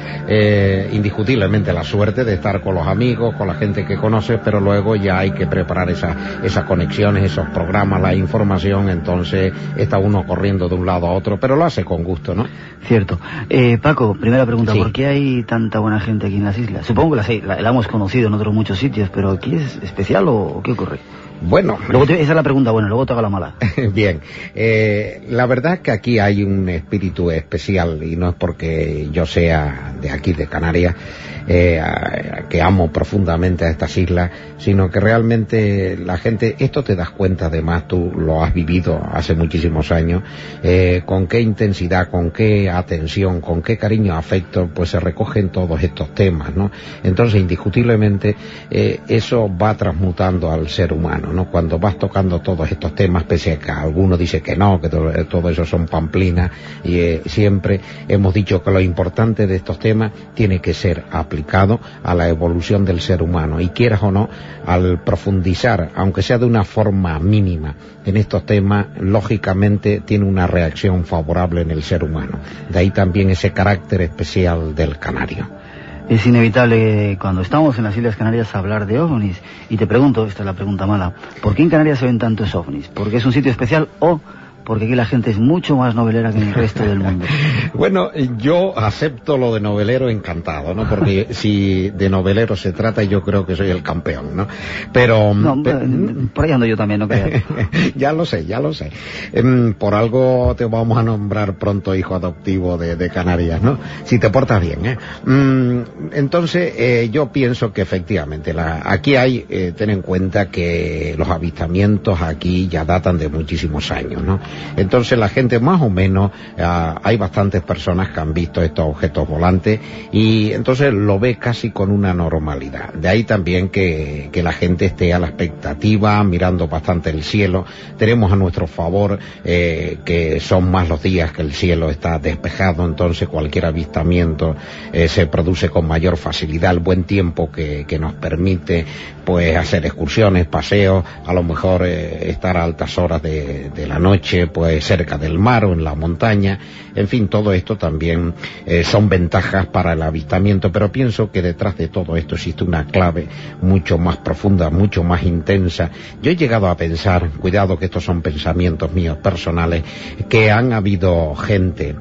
eh, indiscutiblemente la suerte de estar con los amigos, con la gente que conoces, pero luego ya hay que preparar esa, esas conexiones, esos programas, la información. Entonces está uno corriendo de un lado a otro, pero lo hace con gusto, ¿no? Cierto. Eh, Paco, primera pregunta, sí. ¿Por qué hay tanta buena gente aquí en las islas? Supongo que la, la, la hemos conocido en otros muchos sitios, pero ¿aquí es especial o, o qué ocurre? Bueno, luego te, esa es la pregunta, bueno, luego te hago la mala. Bien, eh, la verdad es que aquí hay un espíritu especial y no es porque yo sea de aquí, de Canarias, eh, a, que amo profundamente a estas islas, sino que realmente la gente, esto te das cuenta, además tú lo has vivido hace muchísimos años, eh, con qué intensidad, con qué atención, con qué cariño, afecto, pues se recogen todos estos temas, ¿no? Entonces, indiscutiblemente, eh, eso va transmutando al ser humano, ¿no? Cuando vas tocando todos estos temas, pese a que algunos dicen que no, que todo, todo eso son pamplinas, y eh, siempre hemos dicho que lo importante de estos temas tiene que ser aplicado a la evolución del ser humano, y quieras o no, al profundizar, aunque sea de una forma mínima, en estos temas, lógicamente tiene una reacción favorable en el ser humano. De ahí también ese carácter especial del canario. Es inevitable cuando estamos en las Islas Canarias hablar de ovnis. Y te pregunto, esta es la pregunta mala, ¿por qué en Canarias se ven tantos ovnis? ¿Porque es un sitio especial o porque aquí la gente es mucho más novelera que en el resto del mundo? Bueno, yo acepto lo de novelero encantado, ¿no? Porque si de novelero se trata, yo creo que soy el campeón, ¿no? Pero... No, pe por ahí ando yo también, no creas. Ya lo sé, ya lo sé. Um, por algo te vamos a nombrar pronto hijo adoptivo de, de Canarias, ¿no? Si te portas bien, ¿eh? Um, entonces, eh, yo pienso que efectivamente, la, aquí hay, eh, ten en cuenta que los avistamientos aquí ya datan de muchísimos años, ¿no? Entonces la gente más o menos, uh, hay bastantes personas que han visto estos objetos volantes y entonces lo ve casi con una normalidad. De ahí también que, que la gente esté a la expectativa, mirando bastante el cielo. Tenemos a nuestro favor eh, que son más los días que el cielo está despejado, entonces cualquier avistamiento eh, se produce con mayor facilidad. El buen tiempo que, que nos permite pues hacer excursiones, paseos, a lo mejor eh, estar a altas horas de, de la noche pues cerca del mar o en la montaña. En fin, todo esto también eh, son ventajas para el avistamiento, pero pienso que detrás de todo esto existe una clave mucho más profunda, mucho más intensa. Yo he llegado a pensar, cuidado que estos son pensamientos míos personales, que han habido gente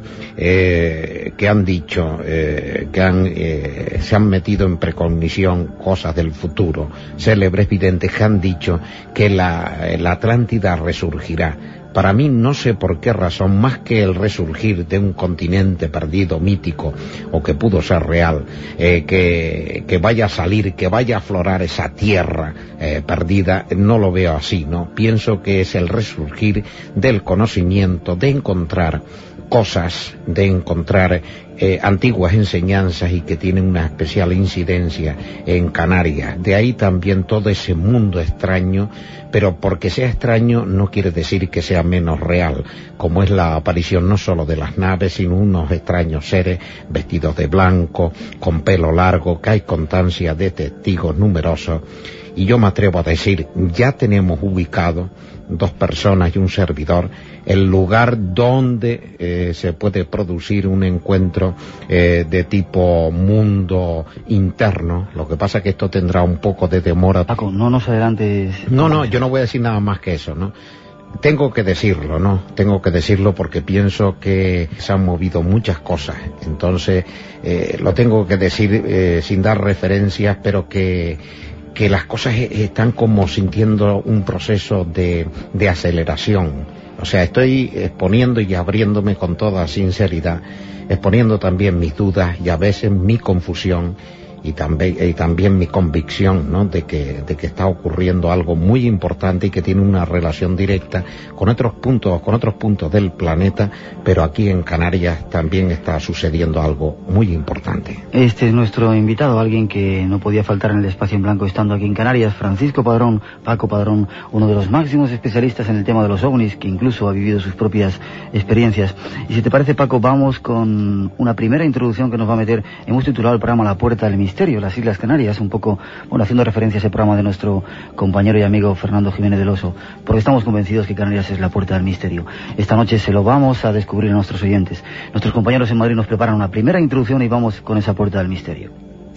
eh, que han dicho, eh, que han, eh, se han metido en precognición cosas del futuro, célebres videntes que han dicho que la, la Atlántida resurgirá. Para mí, no sé por qué razón, más que el resurgir de un continente perdido, mítico, o que pudo ser real, eh, que, que vaya a salir, que vaya a aflorar esa tierra eh, perdida, no lo veo así, ¿no? Pienso que es el resurgir del conocimiento, de encontrar cosas, de encontrar eh, antiguas enseñanzas y que tienen una especial incidencia en Canarias. De ahí también todo ese mundo extraño, pero porque sea extraño no quiere decir que sea menos real, como es la aparición no solo de las naves, sino unos extraños seres vestidos de blanco, con pelo largo, que hay constancia de testigos numerosos. Y yo me atrevo a decir, ya tenemos ubicado, dos personas y un servidor, el lugar donde eh, se puede producir un encuentro eh, de tipo mundo interno. Lo que pasa es que esto tendrá un poco de demora. Paco, no nos adelantes. No, no, yo no voy a decir nada más que eso, ¿no? Tengo que decirlo, ¿no? Tengo que decirlo porque pienso que se han movido muchas cosas. Entonces, eh, lo tengo que decir eh, sin dar referencias, pero que... que las cosas están como sintiendo un proceso de, de aceleración. O sea, estoy exponiendo y abriéndome con toda sinceridad, exponiendo también mis dudas y a veces mi confusión y también, y también mi convicción, ¿no?, de que, de que está ocurriendo algo muy importante y que tiene una relación directa con otros puntos, con otros puntos del planeta, pero aquí en Canarias también está sucediendo algo muy importante. Este es nuestro invitado, alguien que no podía faltar en el Espacio en Blanco estando aquí en Canarias, Francisco Padrón, Paco Padrón, uno de los máximos especialistas en el tema de los ovnis, que incluso ha vivido sus propias experiencias. Y si te parece, Paco, vamos con una primera introducción que nos va a meter. Hemos titulado el programa La Puerta del Misterio, las Islas Canarias, un poco, bueno, haciendo referencia a ese programa de nuestro compañero y amigo Fernando Jiménez del Oso, porque estamos convencidos que Canarias es la puerta del misterio. Esta noche se lo vamos a descubrir a nuestros oyentes. Nuestros compañeros en Madrid nos preparan una primera introducción y vamos con esa puerta del misterio.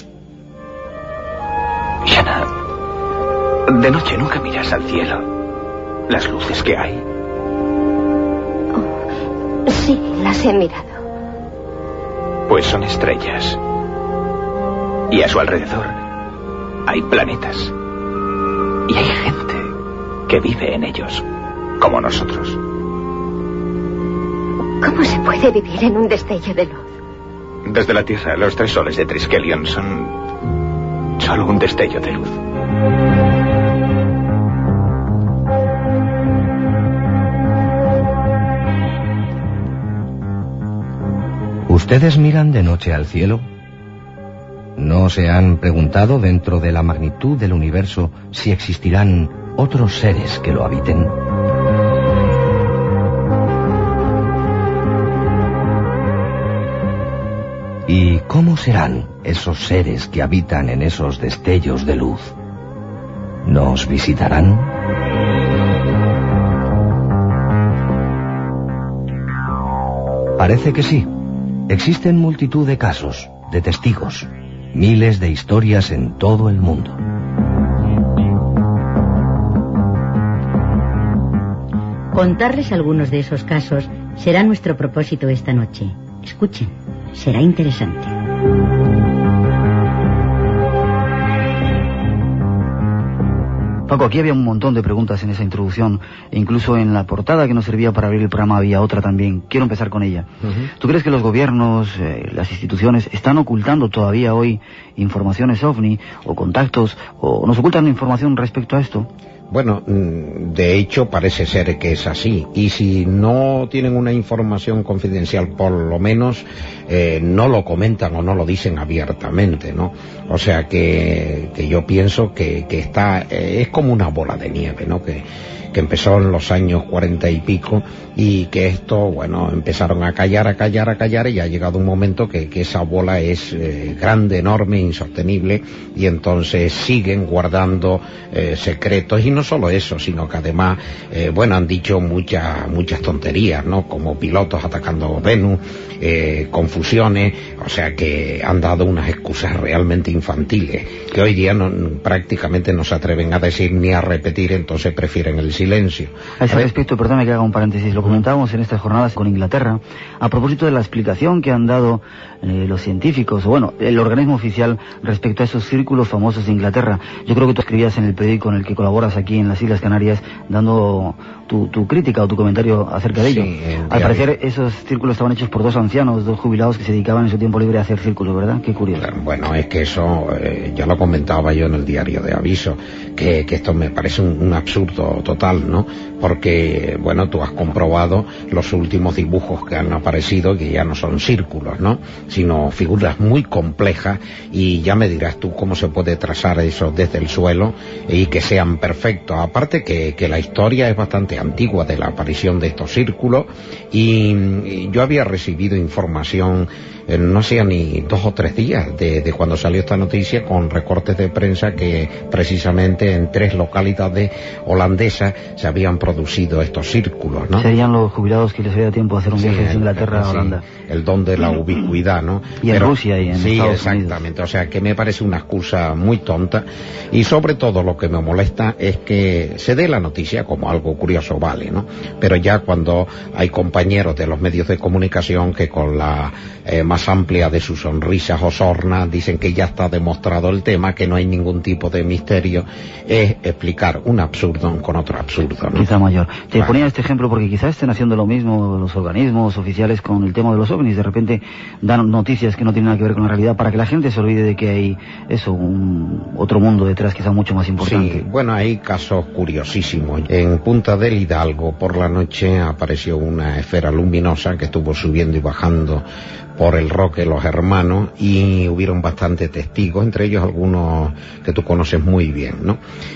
Shanna, de noche nunca miras al cielo. Las luces que hay. Oh, sí, las he mirado. Pues son estrellas. Y a su alrededor hay planetas. Y hay gente que vive en ellos, como nosotros. ¿Cómo se puede vivir en un destello de luz? Desde la Tierra, los tres soles de Triskelion son solo un destello de luz. ¿Ustedes miran de noche al cielo? ¿No se han preguntado dentro de la magnitud del universo si existirán otros seres que lo habiten? ¿Y cómo serán esos seres que habitan en esos destellos de luz? ¿Nos visitarán? Parece que sí. Existen multitud de casos, de testigos, miles de historias en todo el mundo. Contarles algunos de esos casos será nuestro propósito esta noche. Escuchen, será interesante. Paco, aquí había un montón de preguntas en esa introducción, e incluso en la portada que nos servía para abrir el programa había otra también. Quiero empezar con ella. Uh-huh. ¿Tú crees que los gobiernos, eh, las instituciones, están ocultando todavía hoy informaciones ovni o contactos, o nos ocultan información respecto a esto? Bueno, de hecho parece ser que es así, y si no tienen una información confidencial, por lo menos eh, no lo comentan o no lo dicen abiertamente, ¿no? O sea que, que yo pienso que, que está, eh, es como una bola de nieve, ¿no? Que, que empezó en los años cuarenta y pico, y que esto, bueno, empezaron a callar, a callar, a callar, y ha llegado un momento que, que esa bola es eh, grande, enorme, insostenible, y entonces siguen guardando eh, secretos, y no no solo eso, sino que además, eh, bueno, han dicho muchas muchas tonterías, ¿no? Como pilotos atacando Venus, eh, confusiones, o sea que han dado unas excusas realmente infantiles, que hoy día no, prácticamente no se atreven a decir ni a repetir, entonces prefieren el silencio. A ese respecto, perdóname que haga un paréntesis, lo comentábamos en estas jornadas con Inglaterra, a propósito de la explicación que han dado eh, los científicos, o bueno, el organismo oficial respecto a esos círculos famosos de Inglaterra. Yo creo que tú escribías en el periódico en el que colaboras aquí en las Islas Canarias, dando tu, tu crítica o tu comentario acerca de ello. Sí, al parecer esos círculos estaban hechos por dos ancianos, dos jubilados que se dedicaban en su tiempo libre a hacer círculos, ¿verdad? Qué curioso. Bueno, es que eso, eh, ya lo comentaba yo en el diario de Aviso, que, que esto me parece un, un absurdo total, ¿no? Porque, bueno, tú has comprobado los últimos dibujos que han aparecido, que ya no son círculos, ¿no? Sino figuras muy complejas, y ya me dirás tú cómo se puede trazar eso desde el suelo y que sean perfectos. Aparte que, que la historia es bastante antigua de la aparición de estos círculos, y, y yo había recibido información eh, no hacía ni dos o tres días de, de cuando salió esta noticia, con recortes de prensa que precisamente en tres localidades holandesas se habían producido estos círculos, ¿no? Serían los jubilados que les había tiempo de hacer un Sí, viaje de el- Inglaterra a sí, Holanda. el don de la ubicuidad, ¿no? Y en Rusia y en sí, Estados exactamente. O sea, que me parece una excusa muy tonta, y sobre todo lo que me molesta es que se dé la noticia como algo curioso, vale, ¿no? Pero ya cuando hay compañeros de los medios de comunicación que con la eh, más amplia de sus sonrisas o sornas dicen que ya está demostrado el tema, que no hay ningún tipo de misterio, es explicar un absurdo con otro absurdo, ¿no? Quizá mayor. Te Vale. ponía este ejemplo porque quizás estén haciendo lo mismo los organismos oficiales con el tema de los ovnis. De repente dan noticias que no tienen nada que ver con la realidad para que la gente se olvide de que hay eso, un otro mundo detrás quizá mucho más importante. Sí, bueno, hay casos curiosísimos. En Punta del Hidalgo, por la noche, apareció una esfera luminosa que estuvo subiendo y bajando por el Roque Los Hermanos, y hubieron bastantes testigos, entre ellos algunos que tú conoces muy bien, ¿no?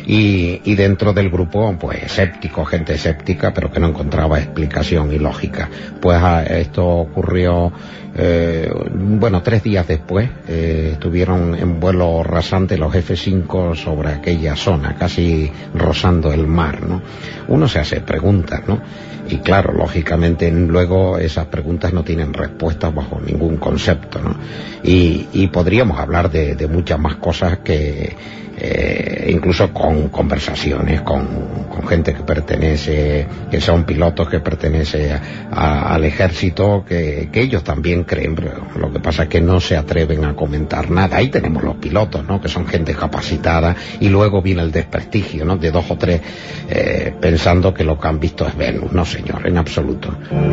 Y, y dentro del grupo, pues, escéptico, gente escéptica, pero que no encontraba explicación y lógica. Pues ah, esto ocurrió, eh, bueno, tres días después, eh, estuvieron en vuelo rasante los F cinco sobre aquella zona, casi rozando el mar, ¿no? Uno se hace preguntas, ¿no? Y claro, lógicamente luego esas preguntas no tienen respuestas bajo ningún concepto, ¿no? Y, y podríamos hablar de, de muchas más cosas que eh, incluso con conversaciones con, con gente que pertenece, que son pilotos que pertenece a, a, al ejército, que, que ellos también creen, pero lo que pasa es que no se atreven a comentar nada. Ahí tenemos los pilotos, ¿no? Que son gente capacitada, y luego viene el desprestigio, ¿no? De dos o tres eh, pensando que lo que han visto es Venus. No, señor, en absoluto.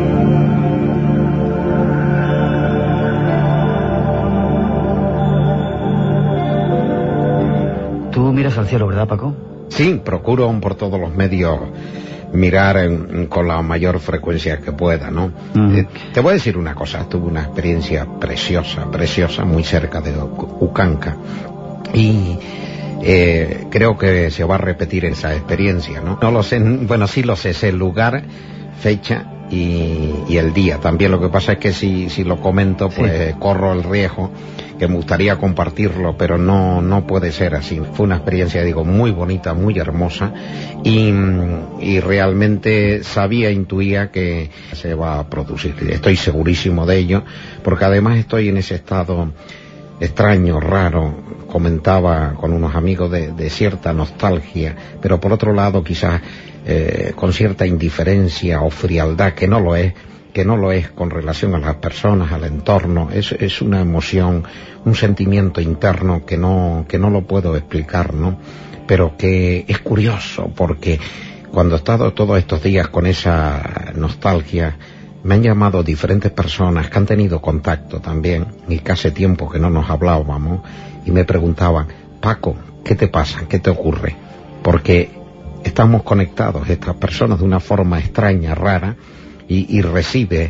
Tú miras al cielo, ¿verdad, Paco? Sí, procuro por todos los medios mirar en- con la mayor frecuencia que pueda, ¿no? Mm. Eh, te voy a decir una cosa, tuve una experiencia preciosa, preciosa, muy cerca de U- Ucanca, y eh, creo que se va a repetir esa experiencia, ¿no? No lo sé, bueno, sí lo sé, sé el lugar, fecha y, y el día. También lo que pasa es que si, si lo comento, pues corro el riesgo, que me gustaría compartirlo, pero no, no puede ser así. Fue una experiencia, digo, muy bonita, muy hermosa, y, y realmente sabía, intuía que se va a producir. Estoy segurísimo de ello, porque además estoy en ese estado extraño, raro, comentaba con unos amigos de, de cierta nostalgia, pero por otro lado quizás eh, con cierta indiferencia o frialdad, que no lo es, que no lo es con relación a las personas, al entorno. Es, es una emoción, un sentimiento interno que no, que no lo puedo explicar, ¿no? Pero que es curioso, porque cuando he estado todos estos días con esa nostalgia, me han llamado diferentes personas que han tenido contacto también, y que hace tiempo que no nos hablábamos, y me preguntaban: Paco, ¿qué te pasa? ¿Qué te ocurre? Porque estamos conectados, estas personas, de una forma extraña, rara, y, y recibe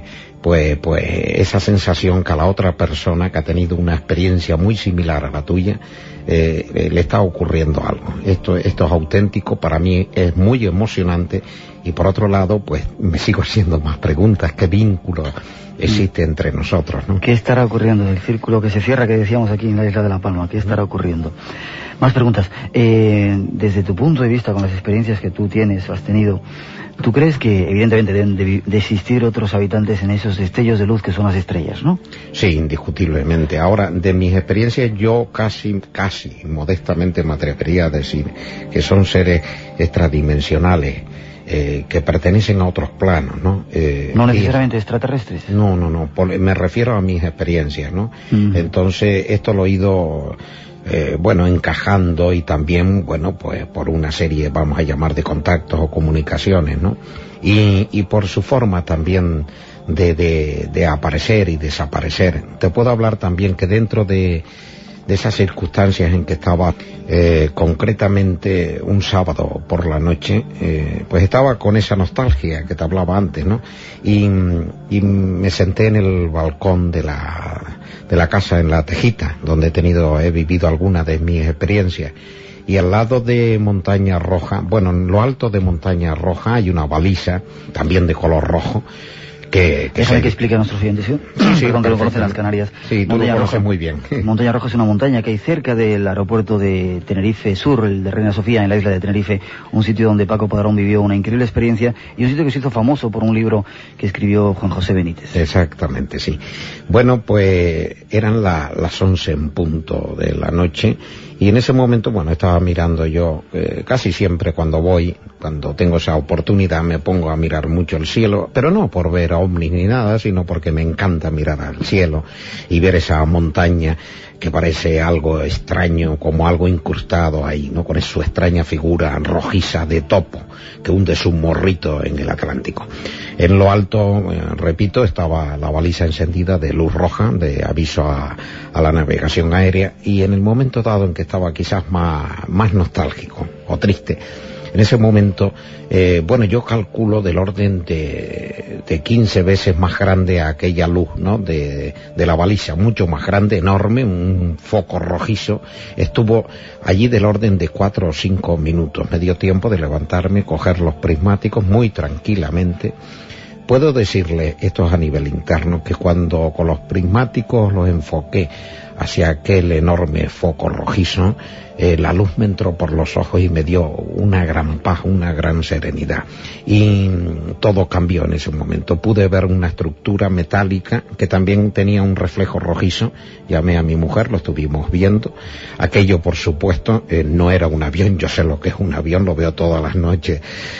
pues, pues esa sensación que a la otra persona que ha tenido una experiencia muy similar a la tuya, eh, eh, le está ocurriendo algo. Esto, esto es auténtico, para mí es muy emocionante, y por otro lado, pues me sigo haciendo más preguntas. ¿Qué vínculo existe entre nosotros, ¿no? ¿Qué estará ocurriendo? El círculo que se cierra, que decíamos aquí en la isla de La Palma, ¿qué estará ocurriendo? Más preguntas. Eh, desde tu punto de vista, con las experiencias que tú tienes, has tenido, ¿tú crees que evidentemente deben de, de existir otros habitantes en esos destellos de luz que son las estrellas, no? Sí, indiscutiblemente. Ahora, de mis experiencias, yo casi, casi, modestamente me atrevería a decir que son seres extradimensionales, Eh, que pertenecen a otros planos, ¿no? Eh, no necesariamente y, extraterrestres. No, no, no, por, me refiero a mis experiencias, ¿no? Mm. Entonces, esto lo he ido, eh, bueno, encajando, y también, bueno, pues por una serie, vamos a llamar, de contactos o comunicaciones, ¿no? Y, y por su forma también de, de, de aparecer y desaparecer. Te puedo hablar también que dentro de de esas circunstancias en que estaba, eh, concretamente un sábado por la noche, eh, pues estaba con esa nostalgia que te hablaba antes, ¿no? Y, y me senté en el balcón de la, de la casa en La Tejita, donde he tenido, he vivido algunas de mis experiencias. Y al lado de Montaña Roja, bueno, en lo alto de Montaña Roja hay una baliza, también de color rojo, que... que Déjame que explique a nuestros oyentes, ¿sí? Sí, sí, porque lo conocen las Canarias. Sí, tú lo conoces muy bien. Montaña Roja es una montaña que hay cerca del aeropuerto de Tenerife Sur, el de Reina Sofía, en la isla de Tenerife, un sitio donde Paco Padrón vivió una increíble experiencia, y un sitio que se hizo famoso por un libro que escribió Juan José Benítez. Exactamente, sí. Bueno, pues eran la, las once en punto de la noche, y en ese momento, bueno, estaba mirando yo, eh, casi siempre cuando voy, cuando tengo esa oportunidad, me pongo a mirar mucho el cielo, pero no por ver ovnis ni nada, sino porque me encanta mirar al cielo y ver esa montaña que parece algo extraño, como algo incrustado ahí, ¿no? Con su extraña figura rojiza de topo que hunde su morrito en el Atlántico. En lo alto, eh, repito, estaba la baliza encendida de luz roja, de aviso a, a la navegación aérea, y en el momento dado en que estaba quizás más, más nostálgico o triste, en ese momento, eh, bueno, yo calculo del orden de, de quince veces más grande a aquella luz, ¿no?, de, de la baliza, mucho más grande, enorme, un foco rojizo. Estuvo allí del orden de cuatro o cinco minutos. Me dio tiempo de levantarme, coger los prismáticos muy tranquilamente. Puedo decirle, esto es a nivel interno, que cuando con los prismáticos los enfoqué hacia aquel enorme foco rojizo, eh, la luz me entró por los ojos y me dio una gran paz, una gran serenidad, y todo cambió en ese momento. Pude ver una estructura metálica que también tenía un reflejo rojizo. Llamé a mi mujer, lo estuvimos viendo. Aquello, por supuesto, eh, no era un avión. Yo sé lo que es un avión, lo veo todas las noches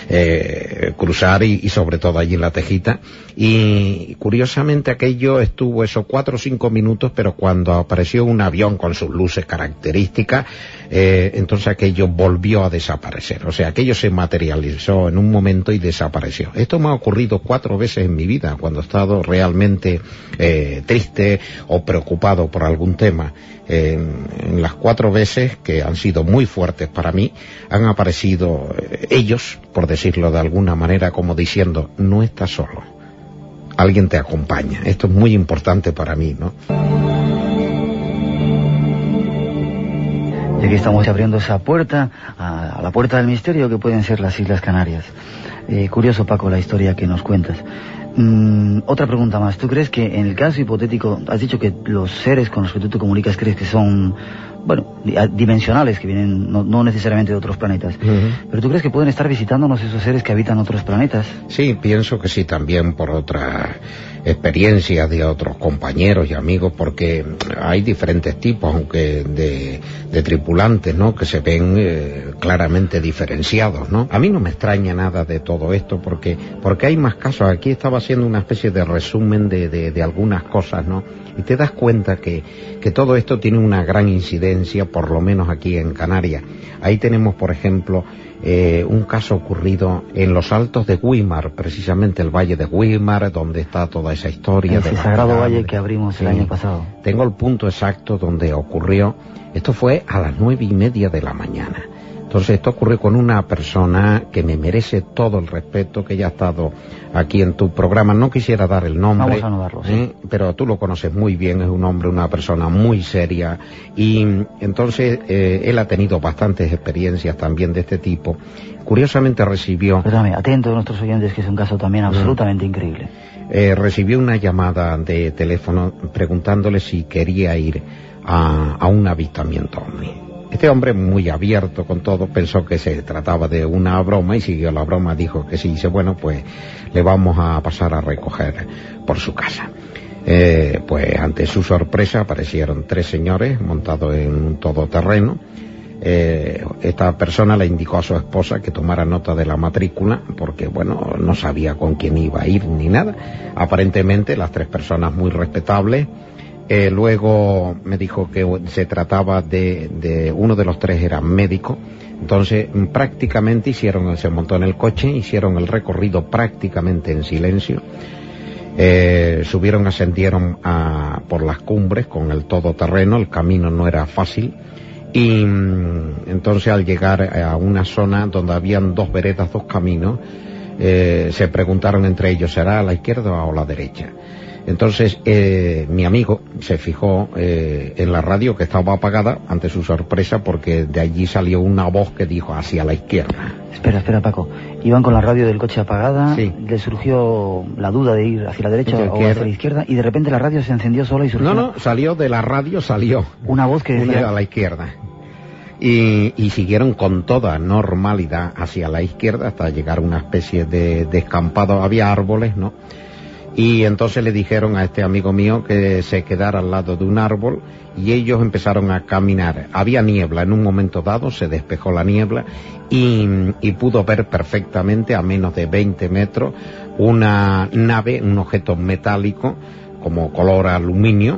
eh, cruzar, y, y sobre todo allí en La Tejita. Y curiosamente aquello estuvo esos cuatro o cinco minutos, pero cuando apareció un avión con sus luces características, eh, entonces aquello volvió a desaparecer. O sea, aquello se materializó en un momento y desapareció. Esto me ha ocurrido cuatro veces en mi vida, cuando he estado realmente eh, triste o preocupado por algún tema. Eh, en las cuatro veces, que han sido muy fuertes para mí, han aparecido eh, ellos, por decirlo de alguna manera, como diciendo, no estás solo, alguien te acompaña. Esto es muy importante para mí, ¿no? Y aquí estamos abriendo esa puerta, a, a la puerta del misterio que pueden ser las Islas Canarias. Eh, curioso, Paco, la historia que nos cuentas. Mm, otra pregunta más. ¿Tú crees que en el caso hipotético, has dicho que los seres con los que tú te comunicas crees que son, bueno, dimensionales, que vienen no, no necesariamente de otros planetas, uh-huh, pero tú crees que pueden estar visitándonos esos seres que habitan otros planetas? Sí, pienso que sí, también por otras experiencias de otros compañeros y amigos, porque hay diferentes tipos, aunque de, de tripulantes, ¿no?, que se ven eh, claramente diferenciados, ¿no? A mí no me extraña nada de todo esto, porque porque hay más casos. Aquí estaba haciendo una especie de resumen de, de, de algunas cosas, ¿no?, y te das cuenta que, que todo esto tiene una gran incidencia, por lo menos aquí en Canarias. Ahí tenemos, por ejemplo, eh, un caso ocurrido en los altos de Güímar, precisamente el valle de Güímar, donde está toda esa historia. Ese de sagrado valle que abrimos el sí, año pasado. Tengo el punto exacto donde ocurrió. Esto fue a las nueve y media de la mañana. Entonces esto ocurre con una persona que me merece todo el respeto, que ya ha estado aquí en tu programa. No quisiera dar el nombre. Vamos a no darlo, sí. ¿eh? Pero tú lo conoces muy bien, es un hombre, una persona muy seria. Y entonces eh, él ha tenido bastantes experiencias también de este tipo. Curiosamente recibió... Perdóname, atento a nuestros oyentes, que es un caso también absolutamente mm. increíble. Eh, recibió una llamada de teléfono preguntándole si quería ir a, a un avistamiento ovni. Este hombre, muy abierto con todo, pensó que se trataba de una broma y siguió la broma, dijo que sí. Dice, bueno, pues le vamos a pasar a recoger por su casa. Eh, pues ante su sorpresa aparecieron tres señores montados en un todoterreno. Eh, esta persona le indicó a su esposa que tomara nota de la matrícula porque, bueno, no sabía con quién iba a ir ni nada. Aparentemente las tres personas muy respetables. Eh, luego me dijo que se trataba de, de uno de los tres era médico. Entonces prácticamente hicieron, se montó en el coche, hicieron el recorrido prácticamente en silencio. Eh, subieron, ascendieron a, por las cumbres con el todoterreno, el camino no era fácil. Y entonces al llegar a una zona donde habían dos veredas, dos caminos, eh, se preguntaron entre ellos, ¿será a la izquierda o a la derecha? Entonces eh, mi amigo se fijó eh, en la radio, que estaba apagada, ante su sorpresa, porque de allí salió una voz que dijo hacia la izquierda. Espera, espera, Paco. Iban con la radio del coche apagada, sí. Le surgió la duda de ir hacia la derecha o hacia la izquierda, y de repente la radio se encendió sola y surgió... No, no, salió de la radio, salió una voz que decía... Una a la izquierda. Y, y siguieron con toda normalidad hacia la izquierda hasta llegar a una especie de descampado. Había árboles, ¿no? Y entonces le dijeron a este amigo mío que se quedara al lado de un árbol y ellos empezaron a caminar. Había niebla, en un momento dado se despejó la niebla y, y pudo ver perfectamente a menos de veinte metros una nave, un objeto metálico como color aluminio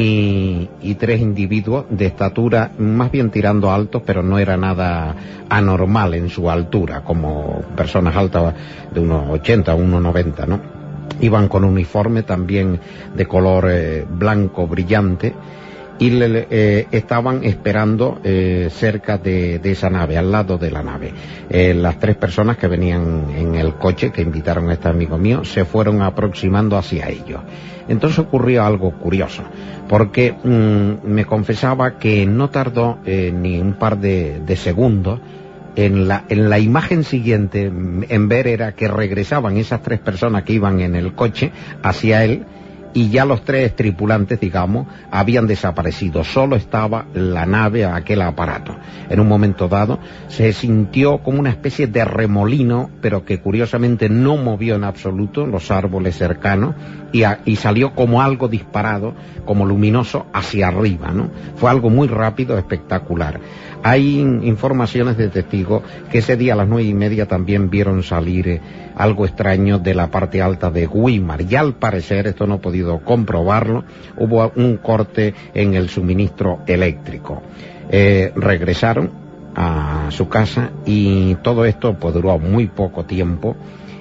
y, y tres individuos de estatura más bien tirando altos, pero no era nada anormal en su altura, como personas altas de unos ochenta, unos noventa, ¿no? Iban con uniforme también de color eh, blanco brillante y le, eh, estaban esperando eh, cerca de, de esa nave, al lado de la nave. Eh, las tres personas que venían en el coche, que invitaron a este amigo mío, se fueron aproximando hacia ellos. Entonces ocurrió algo curioso, porque mmm, me confesaba que no tardó eh, ni un par de, de segundos. En la, en la imagen siguiente, en ver era que regresaban esas tres personas que iban en el coche hacia él y ya los tres tripulantes, digamos, habían desaparecido. Solo estaba la nave, aquel aparato. En un momento dado se sintió como una especie de remolino, pero que curiosamente no movió en absoluto los árboles cercanos y, a, y salió como algo disparado, como luminoso, hacia arriba, ¿no? Fue algo muy rápido, espectacular. Hay informaciones de testigos que ese día a las nueve y media también vieron salir eh, algo extraño de la parte alta de Weimar. Ya al parecer, esto no he podido comprobarlo, hubo un corte en el suministro eléctrico. Eh, regresaron a su casa y todo esto pues duró muy poco tiempo.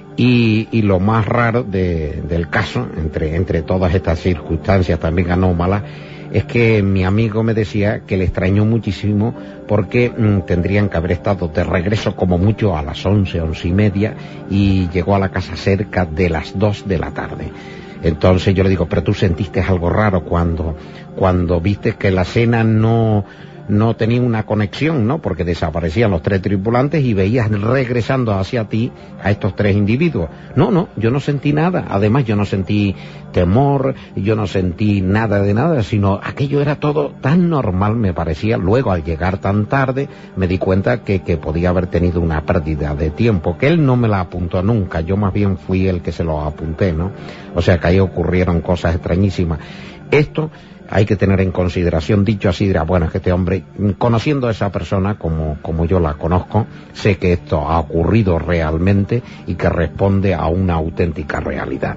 Y, y lo más raro de, del caso, entre, entre todas estas circunstancias también anómalas, es que mi amigo me decía que le extrañó muchísimo porque mmm, tendrían que haber estado de regreso como mucho a las once, once y media y llegó a la casa cerca de las dos de la tarde. Entonces yo le digo, pero tú sentiste algo raro cuando, cuando viste que la cena no... no tenía una conexión, ¿no? Porque desaparecían los tres tripulantes y veías regresando hacia ti a estos tres individuos. No, no, yo no sentí nada. Además, yo no sentí temor, yo no sentí nada de nada, sino aquello era todo tan normal, me parecía. Luego, al llegar tan tarde, me di cuenta que, que podía haber tenido una pérdida de tiempo, que él no me la apuntó nunca. Yo más bien fui el que se lo apunté, ¿no? O sea, que ahí ocurrieron cosas extrañísimas. Esto hay que tener en consideración, dicho así, dirá, bueno, es que este hombre, conociendo a esa persona como, como yo la conozco, sé que esto ha ocurrido realmente y que responde a una auténtica realidad.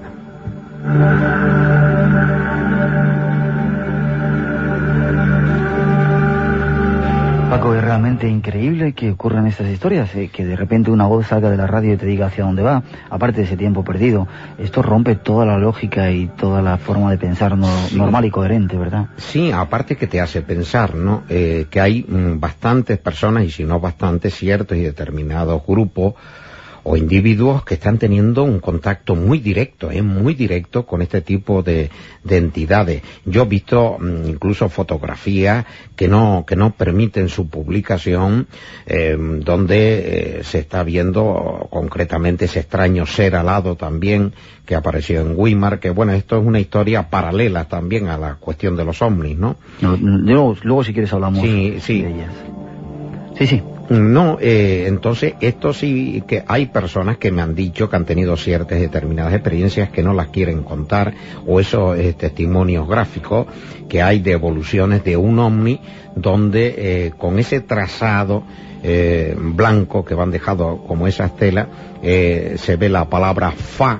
Paco, realmente verdaderamente increíble que ocurran estas historias, eh, que de repente una voz salga de la radio y te diga hacia dónde va, aparte de ese tiempo perdido. Esto rompe toda la lógica y toda la forma de pensar no, sí. normal y coherente, ¿verdad? Sí, aparte que te hace pensar, ¿no? Eh, que hay mm, bastantes personas, y si no bastantes, ciertos y determinados grupos o individuos que están teniendo un contacto muy directo, eh, muy directo con este tipo de, de entidades. Yo he visto mm, incluso fotografías que no que no permiten su publicación, eh, donde eh, se está viendo concretamente ese extraño ser alado también que apareció en Weimar, que bueno, esto es una historia paralela también a la cuestión de los ovnis, ¿no? no luego, luego si quieres hablamos sí, sí. de ellas. Sí, sí. No, eh, entonces esto sí que hay personas que me han dicho que han tenido ciertas determinadas experiencias que no las quieren contar, o esos eh, testimonios gráficos que hay de evoluciones de un ovni donde eh, con ese trazado eh, blanco que van dejado como esa estela, eh, se ve la palabra Fa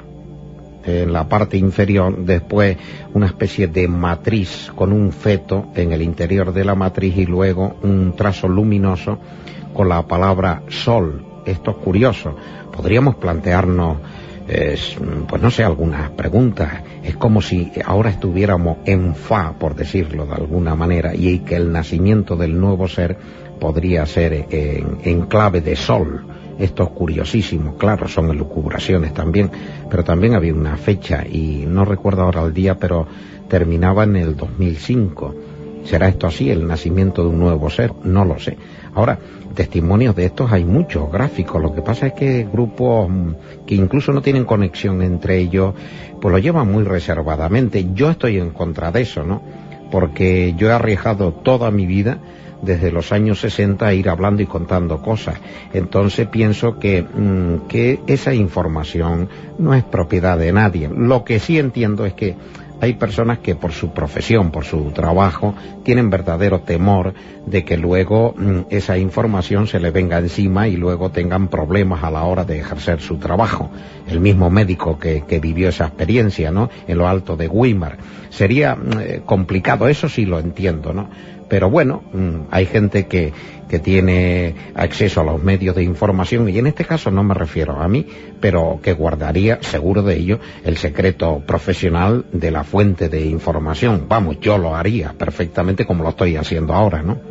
en la parte inferior, después una especie de matriz con un feto en el interior de la matriz y luego un trazo luminoso con la palabra sol. Esto es curioso. Podríamos plantearnos, eh, pues no sé, algunas preguntas. Es como si ahora estuviéramos en Fa, por decirlo de alguna manera, y que el nacimiento del nuevo ser podría ser en, en clave de sol. Esto es curiosísimo, claro, son elucubraciones también, pero también había una fecha, y no recuerdo ahora el día, pero terminaba en el dos mil cinco. ¿Será esto así, el nacimiento de un nuevo ser? No lo sé. Ahora, testimonios de estos hay muchos gráficos, lo que pasa es que grupos que incluso no tienen conexión entre ellos, pues lo llevan muy reservadamente. Yo estoy en contra de eso, ¿no? Porque yo he arriesgado toda mi vida desde los años sesenta a ir hablando y contando cosas. Entonces pienso que, mmm, que esa información no es propiedad de nadie. Lo que sí entiendo es que hay personas que por su profesión, por su trabajo, tienen verdadero temor de que luego mmm, esa información se les venga encima y luego tengan problemas a la hora de ejercer su trabajo. El mismo médico que, que vivió esa experiencia, ¿no?, en lo alto de Weimar. Sería mmm, complicado, eso sí lo entiendo, ¿no? Pero bueno, hay gente que, que tiene acceso a los medios de información, y en este caso no me refiero a mí, pero que guardaría, seguro de ello, el secreto profesional de la fuente de información. Vamos, yo lo haría perfectamente como lo estoy haciendo ahora, ¿no?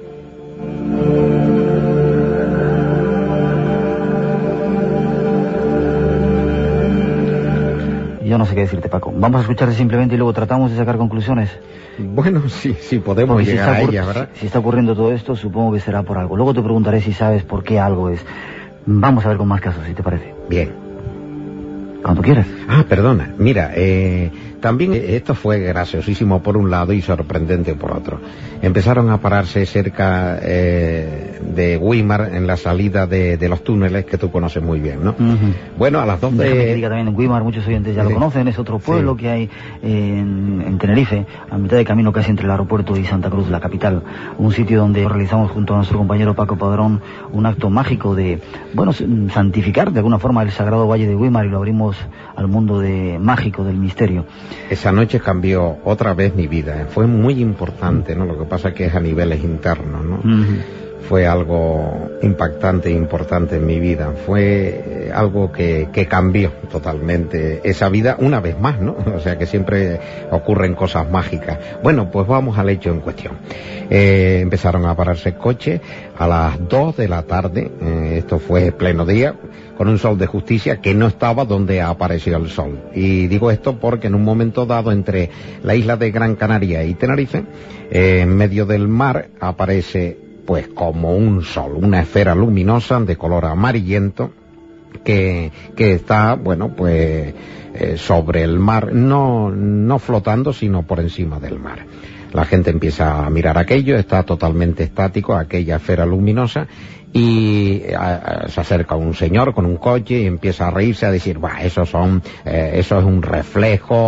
Yo no sé qué decirte, Paco. Vamos a escucharte simplemente y luego tratamos de sacar conclusiones. Bueno, sí, sí, podemos Porque llegar si a ella, ¿verdad? Si está ocurriendo todo esto, supongo que será por algo. Luego te preguntaré si sabes por qué algo es. Vamos a ver con más casos, si te parece. Bien. Cuando quieras. Ah, perdona. Mira, eh, también esto fue graciosísimo por un lado y sorprendente por otro. Empezaron a pararse cerca eh, de Weimar, en la salida de, de los túneles que tú conoces muy bien, ¿no? Uh-huh. Bueno, a las dos de... Déjame que diga también, en Weimar muchos oyentes ya sí. lo conocen, es otro pueblo sí. que hay en, en Tenerife, a mitad de camino casi entre el aeropuerto y Santa Cruz, la capital. Un sitio donde realizamos junto a nuestro compañero Paco Padrón un acto mágico de, bueno, santificar de alguna forma el sagrado Valle de Weimar, y lo abrimos al mundo de mágico del misterio. Esa noche cambió otra vez mi vida, fue muy importante, ¿no? Lo que pasa es que es a niveles internos, ¿no? Uh-huh. Fue algo impactante e importante en mi vida, fue algo que, que cambió totalmente esa vida una vez más, ¿no? O sea que siempre ocurren cosas mágicas. Bueno, pues vamos al hecho en cuestión. Eh, empezaron a pararse coches a las dos de la tarde, eh, esto fue pleno día, con un sol de justicia que no estaba donde apareció el sol. Y digo esto porque en un momento dado, entre la isla de Gran Canaria y Tenerife, eh, en medio del mar aparece pues como un sol, una esfera luminosa de color amarillento que, que está, bueno, pues eh, sobre el mar, no, no flotando, sino por encima del mar. La gente empieza a mirar aquello, está totalmente estático, aquella esfera luminosa, y a, a, se acerca un señor con un coche y empieza a reírse, a decir, bah, eso son, eh, eso es un reflejo,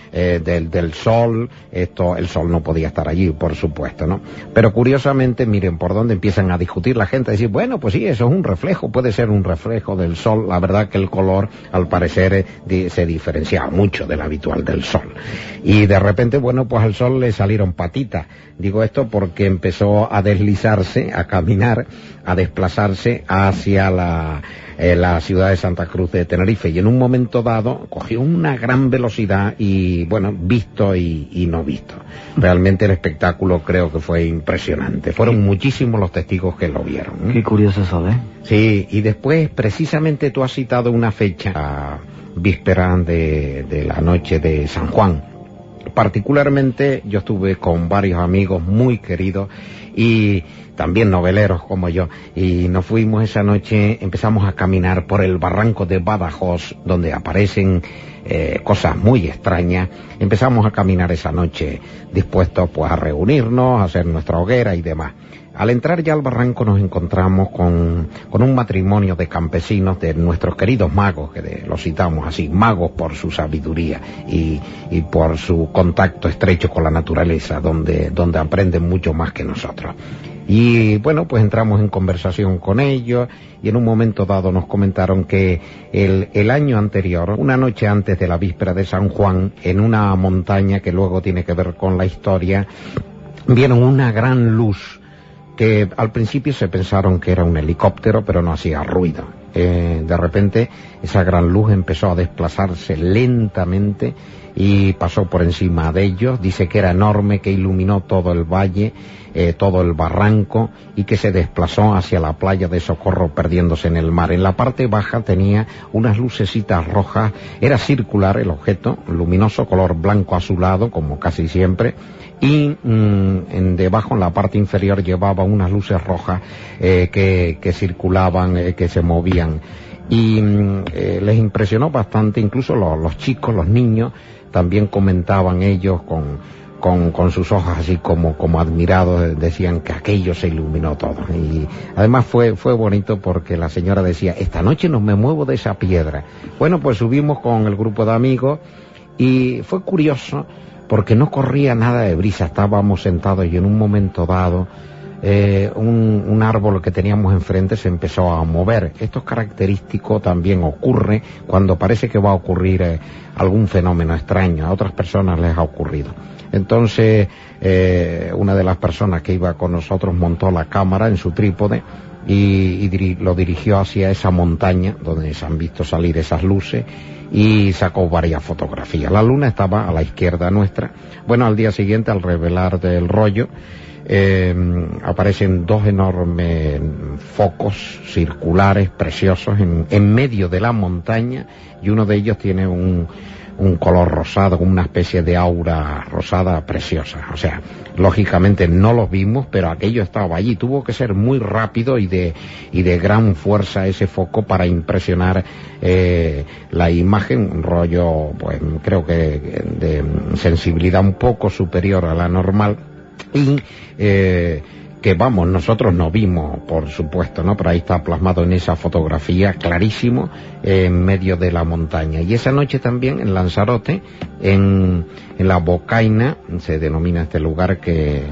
eh, del, del sol, esto, el sol no podía estar allí, por supuesto, ¿no? Pero curiosamente, miren por dónde empiezan a discutir la gente, a decir, bueno, pues sí, eso es un reflejo, puede ser un reflejo del sol. La verdad que el color, al parecer, eh, di, se diferenciaba mucho del habitual del sol. Y de repente, bueno, pues al sol le salieron patitas. Digo esto porque empezó a deslizarse, a caminar, a desplazarse hacia la, eh, la ciudad de Santa Cruz de Tenerife, y en un momento dado cogió una gran velocidad y, bueno, visto y, y no visto. Realmente el espectáculo creo que fue impresionante. Fueron muchísimos los testigos que lo vieron, ¿eh? Qué curioso eso, ¿eh? Sí, y después, precisamente tú has citado una fecha, la víspera de, de la noche de San Juan. Particularmente yo estuve con varios amigos muy queridos y también noveleros como yo, y nos fuimos esa noche, empezamos a caminar por el barranco de Badajoz, donde aparecen eh, cosas muy extrañas. Empezamos a caminar esa noche dispuestos pues a reunirnos, a hacer nuestra hoguera y demás. Al entrar ya al barranco nos encontramos con, con un matrimonio de campesinos, de nuestros queridos magos, que de, los citamos así, magos por su sabiduría y, y por su contacto estrecho con la naturaleza, donde, donde aprenden mucho más que nosotros. Y bueno, pues entramos en conversación con ellos y en un momento dado nos comentaron que el, el año anterior, una noche antes de la víspera de San Juan, en una montaña que luego tiene que ver con la historia, vieron una gran luz que al principio se pensaron que era un helicóptero, pero no hacía ruido. Eh, de repente esa gran luz empezó a desplazarse lentamente y pasó por encima de ellos. Dice que era enorme, que iluminó todo el valle, eh, todo el barranco, y que se desplazó hacia la playa de Socorro, perdiéndose en el mar. En la parte baja tenía unas lucecitas rojas, era circular el objeto, luminoso, color blanco azulado, como casi siempre, y mmm, en debajo, en la parte inferior, llevaba unas luces rojas eh, que, que circulaban, eh, que se movían. Y mmm, eh, les impresionó bastante, incluso los, los chicos, los niños, también comentaban ellos con, con, con sus ojos así como, como admirados, decían que aquello se iluminó todo. Y además fue, fue bonito porque la señora decía, esta noche no me muevo de esa piedra. Bueno, pues subimos con el grupo de amigos y fue curioso porque no corría nada de brisa, estábamos sentados y en un momento dado eh, un, un árbol que teníamos enfrente se empezó a mover. Esto es característico, también ocurre cuando parece que va a ocurrir eh, algún fenómeno extraño, a otras personas les ha ocurrido. Entonces eh, una de las personas que iba con nosotros montó la cámara en su trípode y, y diri- lo dirigió hacia esa montaña donde se han visto salir esas luces y sacó varias fotografías. La luna estaba a la izquierda nuestra. Bueno, al día siguiente, al revelar del rollo, eh, aparecen dos enormes focos circulares preciosos en, en medio de la montaña, y uno de ellos tiene un, un color rosado, una especie de aura rosada preciosa. O sea, lógicamente no los vimos, pero aquello estaba allí. Tuvo que ser muy rápido y de, y de gran fuerza ese foco para impresionar eh, la imagen, un rollo, pues creo que de sensibilidad un poco superior a la normal, y eh, que vamos, nosotros no vimos, por supuesto, ¿no? Pero ahí está plasmado en esa fotografía, clarísimo, eh, en medio de la montaña. Y esa noche también en Lanzarote, en, en la Bocaina, se denomina este lugar que,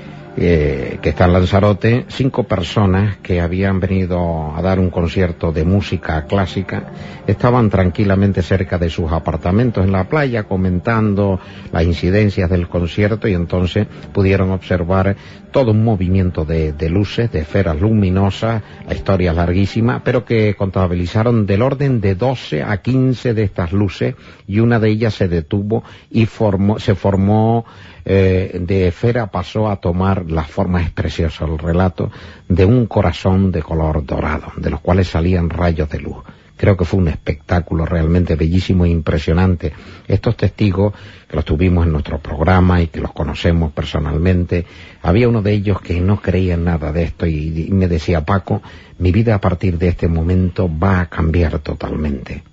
eh, que está en Lanzarote, cinco personas que habían venido a dar un concierto de música clásica, estaban tranquilamente cerca de sus apartamentos en la playa comentando las incidencias del concierto, y entonces pudieron observar todo un movimiento de, de luces, de esferas luminosas. La historia es larguísima, pero que contabilizaron del orden de doce a quince de estas luces, y una de ellas se detuvo y formó, se formó eh, de esfera, pasó a tomar las formas preciosas, el relato de un corazón de color dorado, de los cuales salían rayos de luz. Creo que fue un espectáculo realmente bellísimo e impresionante. Estos testigos, que los tuvimos en nuestro programa y que los conocemos personalmente, había uno de ellos que no creía en nada de esto y, y me decía, Paco, mi vida a partir de este momento va a cambiar totalmente.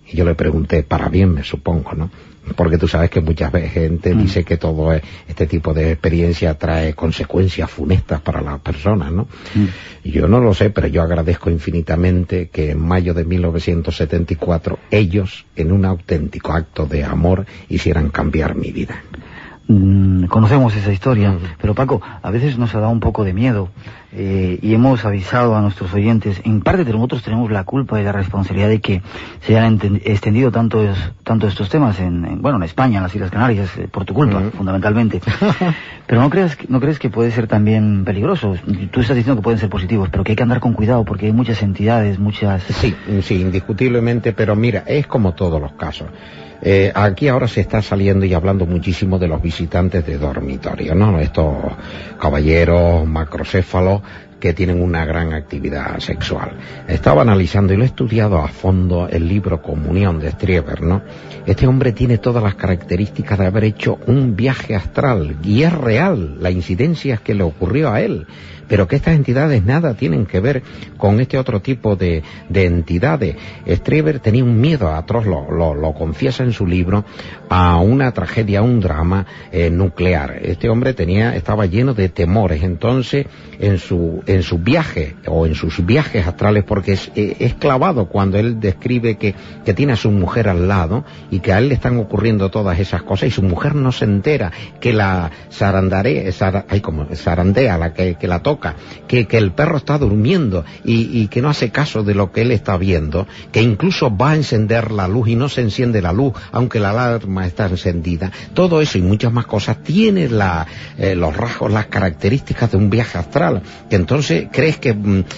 Y yo le pregunté, para bien me supongo, ¿no? Porque tú sabes que muchas veces gente mm. dice que todo este tipo de experiencia trae consecuencias funestas para las personas, ¿no? Mm. Yo no lo sé, pero yo agradezco infinitamente que en mayo de mil novecientos setenta y cuatro ellos, en un auténtico acto de amor, hicieran cambiar mi vida. Mm, conocemos esa historia, pero Paco, a veces nos ha dado un poco de miedo eh, y hemos avisado a nuestros oyentes. En parte nosotros tenemos la culpa y la responsabilidad de que se hayan extendido tantos, tanto estos temas en, en, bueno, en España, en las Islas Canarias, eh, por tu culpa, uh-huh. fundamentalmente. Pero ¿no crees, ¿no crees que puede ser también peligroso? Tú estás diciendo que pueden ser positivos, pero que hay que andar con cuidado porque hay muchas entidades, muchas... Sí, sí, indiscutiblemente, pero mira, es como todos los casos. Eh, aquí ahora se está saliendo y hablando muchísimo de los visitantes de dormitorio, ¿no? Estos caballeros macrocéfalos que tienen una gran actividad sexual. Estaba analizando y lo he estudiado a fondo el libro Comunión de Strieber, ¿no? Este hombre tiene todas las características de haber hecho un viaje astral y es real la incidencia que le ocurrió a él, pero que estas entidades nada tienen que ver con este otro tipo de, de entidades. Strieber tenía un miedo atroz, lo, lo, lo confiesa en su libro, a una tragedia, a un drama eh, nuclear. Este hombre tenía, estaba lleno de temores, entonces en su en su viaje o en sus viajes astrales, porque es, es clavado cuando él describe que, que tiene a su mujer al lado y que a él le están ocurriendo todas esas cosas y su mujer no se entera, que la zarandare, zar, ay, como, zarandea, la que, que la toca, que, que el perro está durmiendo y, y que no hace caso de lo que él está viendo, que incluso va a encender la luz y no se enciende la luz aunque la alarma está encendida. Todo eso y muchas más cosas tiene la, eh, los rasgos, las características de un viaje astral, que entonces crees que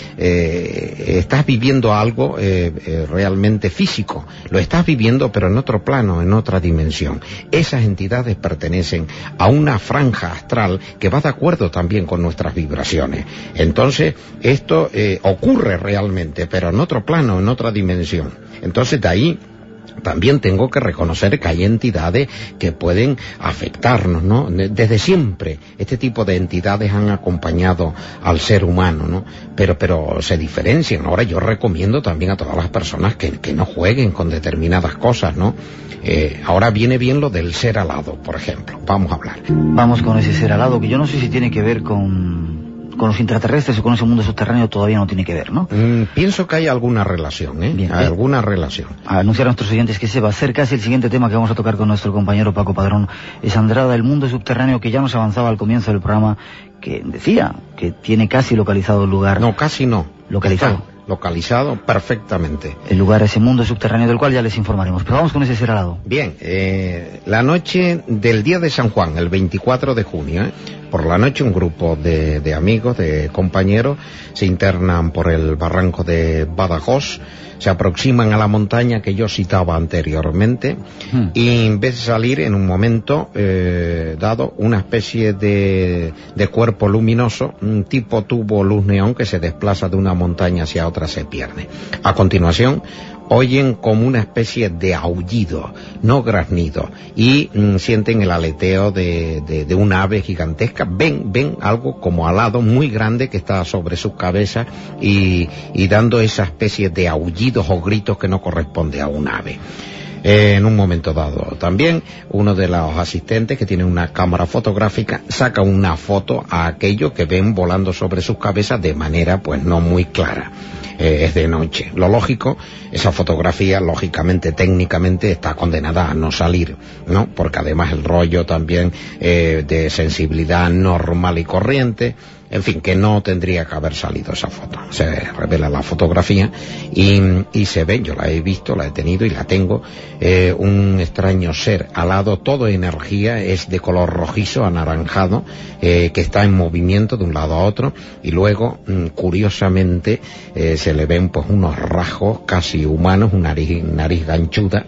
eh, estás viviendo algo eh, eh, realmente físico, lo estás viviendo pero en otro plano, en otra dimensión. Esas entidades pertenecen a una franja astral que va de acuerdo también con nuestras vibraciones. Entonces esto eh, ocurre realmente, pero en otro plano, en otra dimensión. Entonces de ahí también tengo que reconocer que hay entidades que pueden afectarnos, ¿no? Desde siempre este tipo de entidades han acompañado al ser humano, ¿no? Pero, pero se diferencian. Ahora yo recomiendo también a todas las personas que, que no jueguen con determinadas cosas, ¿no? Eh, ahora viene bien lo del ser alado, por ejemplo. Vamos a hablar. Vamos con ese ser alado, que yo no sé si tiene que ver con... con los intraterrestres o con ese mundo subterráneo todavía no tiene que ver, ¿no? Mm, pienso que hay alguna relación, ¿eh? Bien, hay eh, alguna relación. A anunciar a nuestros oyentes que se va a ser casi el siguiente tema que vamos a tocar con nuestro compañero Paco Padrón. Es Andrada, el mundo subterráneo, que ya nos avanzaba al comienzo del programa, que decía que tiene casi localizado el lugar. No, casi no. Localizado. Está localizado perfectamente. El lugar, ese mundo subterráneo del cual ya les informaremos. Pero vamos con ese ser alado. Bien, eh, la noche del día de San Juan, el veinticuatro de junio, ¿eh? Por la noche un grupo de, de amigos, de compañeros, se internan por el barranco de Badajoz, se aproximan a la montaña que yo citaba anteriormente, hmm. y en vez de salir en un momento eh, dado una especie de, de cuerpo luminoso, un tipo tubo luz neón que se desplaza de una montaña hacia otra, se pierde. A continuación oyen como una especie de aullido, no graznido, y mm, sienten el aleteo de, de, de una ave gigantesca. Ven, ven algo como alado muy grande que está sobre sus cabezas y, y dando esa especie de aullidos o gritos que no corresponde a un ave. Eh, en un momento dado también uno de los asistentes, que tiene una cámara fotográfica, saca una foto a aquello que ven volando sobre sus cabezas de manera pues no muy clara. Eh, es de noche. Lo lógico, esa fotografía lógicamente, técnicamente está condenada a no salir, ¿no? Porque además el rollo también eh, de sensibilidad normal y corriente, en fin, que no tendría que haber salido esa foto. Se revela la fotografía y, y se ve, yo la he visto, la he tenido y la tengo, eh, un extraño ser alado, todo energía, es de color rojizo, anaranjado, eh, que está en movimiento de un lado a otro, y luego, mm, curiosamente, eh, se le ven pues unos rasgos casi humanos, una nariz, nariz ganchuda,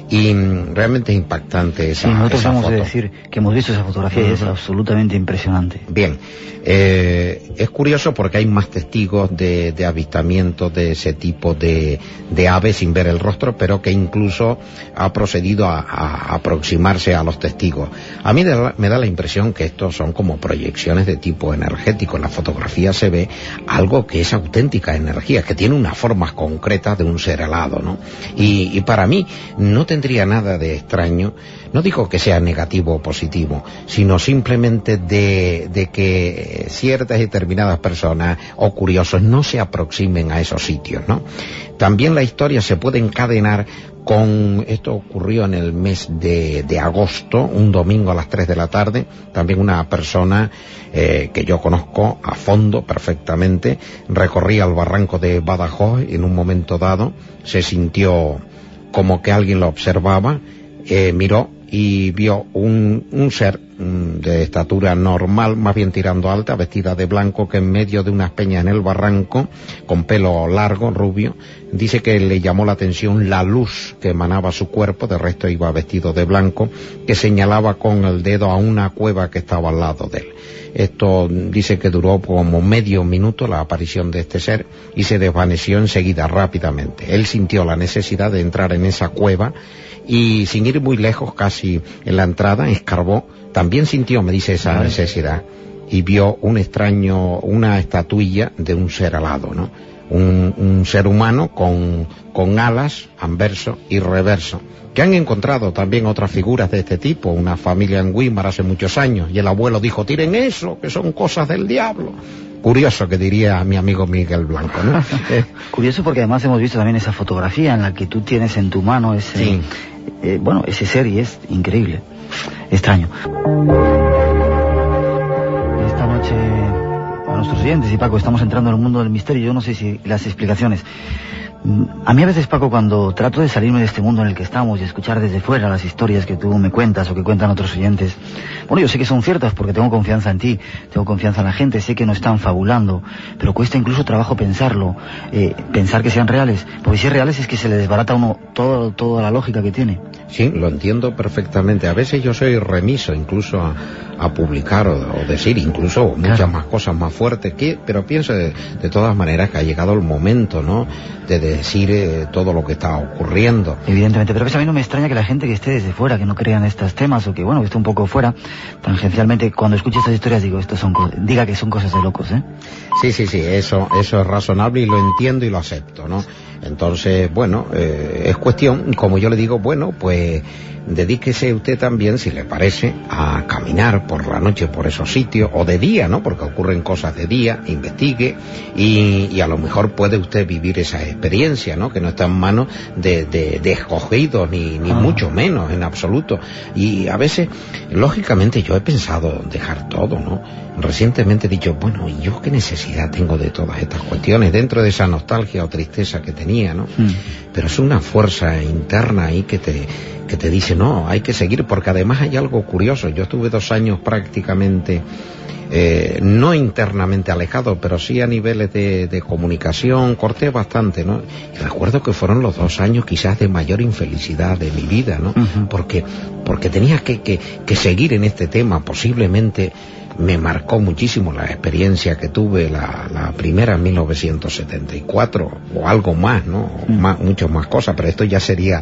y mm, realmente es impactante esa, sí, nosotros esa hemos foto. de decir que hemos visto esa fotografía y es absolutamente impresionante. Bien, eh, es curioso porque hay más testigos de, de avistamientos de ese tipo de, de aves sin ver el rostro, pero que incluso ha procedido a, a aproximarse a los testigos. A mí de, me da la impresión que estos son como proyecciones de tipo energético. En la fotografía se ve algo que es auténtica energía, que tiene unas formas concretas de un ser alado, ¿no? Y, y para mí no tendría nada de extraño, no digo que sea negativo o positivo, sino simplemente de, de que ciertas y determinadas personas o curiosos no se aproximen a esos sitios, ¿no? También la historia se puede encadenar con, esto ocurrió en el mes de, de agosto, un domingo a las tres de la tarde, también una persona eh, que yo conozco a fondo perfectamente, recorría el barranco de Badajoz y en un momento dado se sintió como que alguien lo observaba, eh, miró y vio un, un ser mm, de estatura normal, más bien tirando alta, vestida de blanco, que en medio de unas peñas en el barranco, con pelo largo, rubio, dice que le llamó la atención la luz que emanaba su cuerpo, de resto iba vestido de blanco, que señalaba con el dedo a una cueva que estaba al lado de él. Esto dice que duró como medio minuto la aparición de este ser y se desvaneció enseguida rápidamente. Él sintió la necesidad de entrar en esa cueva y sin ir muy lejos, casi en la entrada, escarbó, también sintió, me dice, esa necesidad y vio un extraño, una estatuilla de un ser alado, ¿no? Un, un ser humano con, con alas, anverso y reverso, que han encontrado también otras figuras de este tipo, una familia en Weimar hace muchos años, y el abuelo dijo, tiren eso, que son cosas del diablo. Curioso, que diría mi amigo Miguel Blanco, ¿no? Curioso porque además hemos visto también esa fotografía en la que tú tienes en tu mano ese, sí. eh, bueno, ese ser, y es increíble, extraño. Esta noche, a nuestros oyentes, y Paco, estamos entrando en el mundo del misterio. Yo no sé si las explicaciones... A mí a veces, Paco, cuando trato de salirme de este mundo en el que estamos y escuchar desde fuera las historias que tú me cuentas o que cuentan otros oyentes, bueno, yo sé que son ciertas porque tengo confianza en ti, tengo confianza en la gente, sé que no están fabulando, pero cuesta incluso trabajo pensarlo, eh, pensar que sean reales, porque si es reales es que se le desbarata a uno todo, toda la lógica que tiene. Sí, lo entiendo perfectamente. A veces yo soy remiso incluso a, a publicar o, o decir incluso muchas claro. más cosas más fuertes, que, pero pienso de, de todas maneras que ha llegado el momento, ¿no?, de decir eh, todo lo que está ocurriendo. Evidentemente, pero a mí no me extraña que la gente que esté desde fuera, que no crea en estos temas o que, bueno, que esté un poco fuera, tangencialmente, cuando escuche estas historias digo, estos son diga que son cosas de locos, ¿eh? Sí, sí, sí, eso, eso es razonable y lo entiendo y lo acepto, ¿no? Entonces, bueno, eh, es cuestión, como yo le digo, bueno, pues dedíquese usted también, si le parece, a caminar por la noche por esos sitios, o de día, ¿no?, porque ocurren cosas de día, investigue, y, y a lo mejor puede usted vivir esa experiencia, ¿no?, que no está en manos de, de, de escogidos, ni, ni ah. mucho menos, en absoluto. Y a veces, lógicamente, yo he pensado dejar todo, ¿no? Recientemente he dicho, bueno, ¿y yo qué necesidad tengo de todas estas cuestiones dentro de esa nostalgia o tristeza que tenía, ¿no? Mm. Pero es una fuerza interna ahí que te, que te dice, no, hay que seguir, porque además hay algo curioso. Yo estuve dos años prácticamente, eh, no internamente alejado, pero sí a niveles de, de comunicación, corté bastante, ¿no? Y recuerdo que fueron los dos años quizás de mayor infelicidad de mi vida, ¿no? Uh-huh. Porque, porque tenía que, que, que seguir en este tema, posiblemente. Me marcó muchísimo la experiencia que tuve, la, la primera en mil novecientos setenta y cuatro, o algo más, ¿no? Mm. Más, muchas más cosas, pero esto ya sería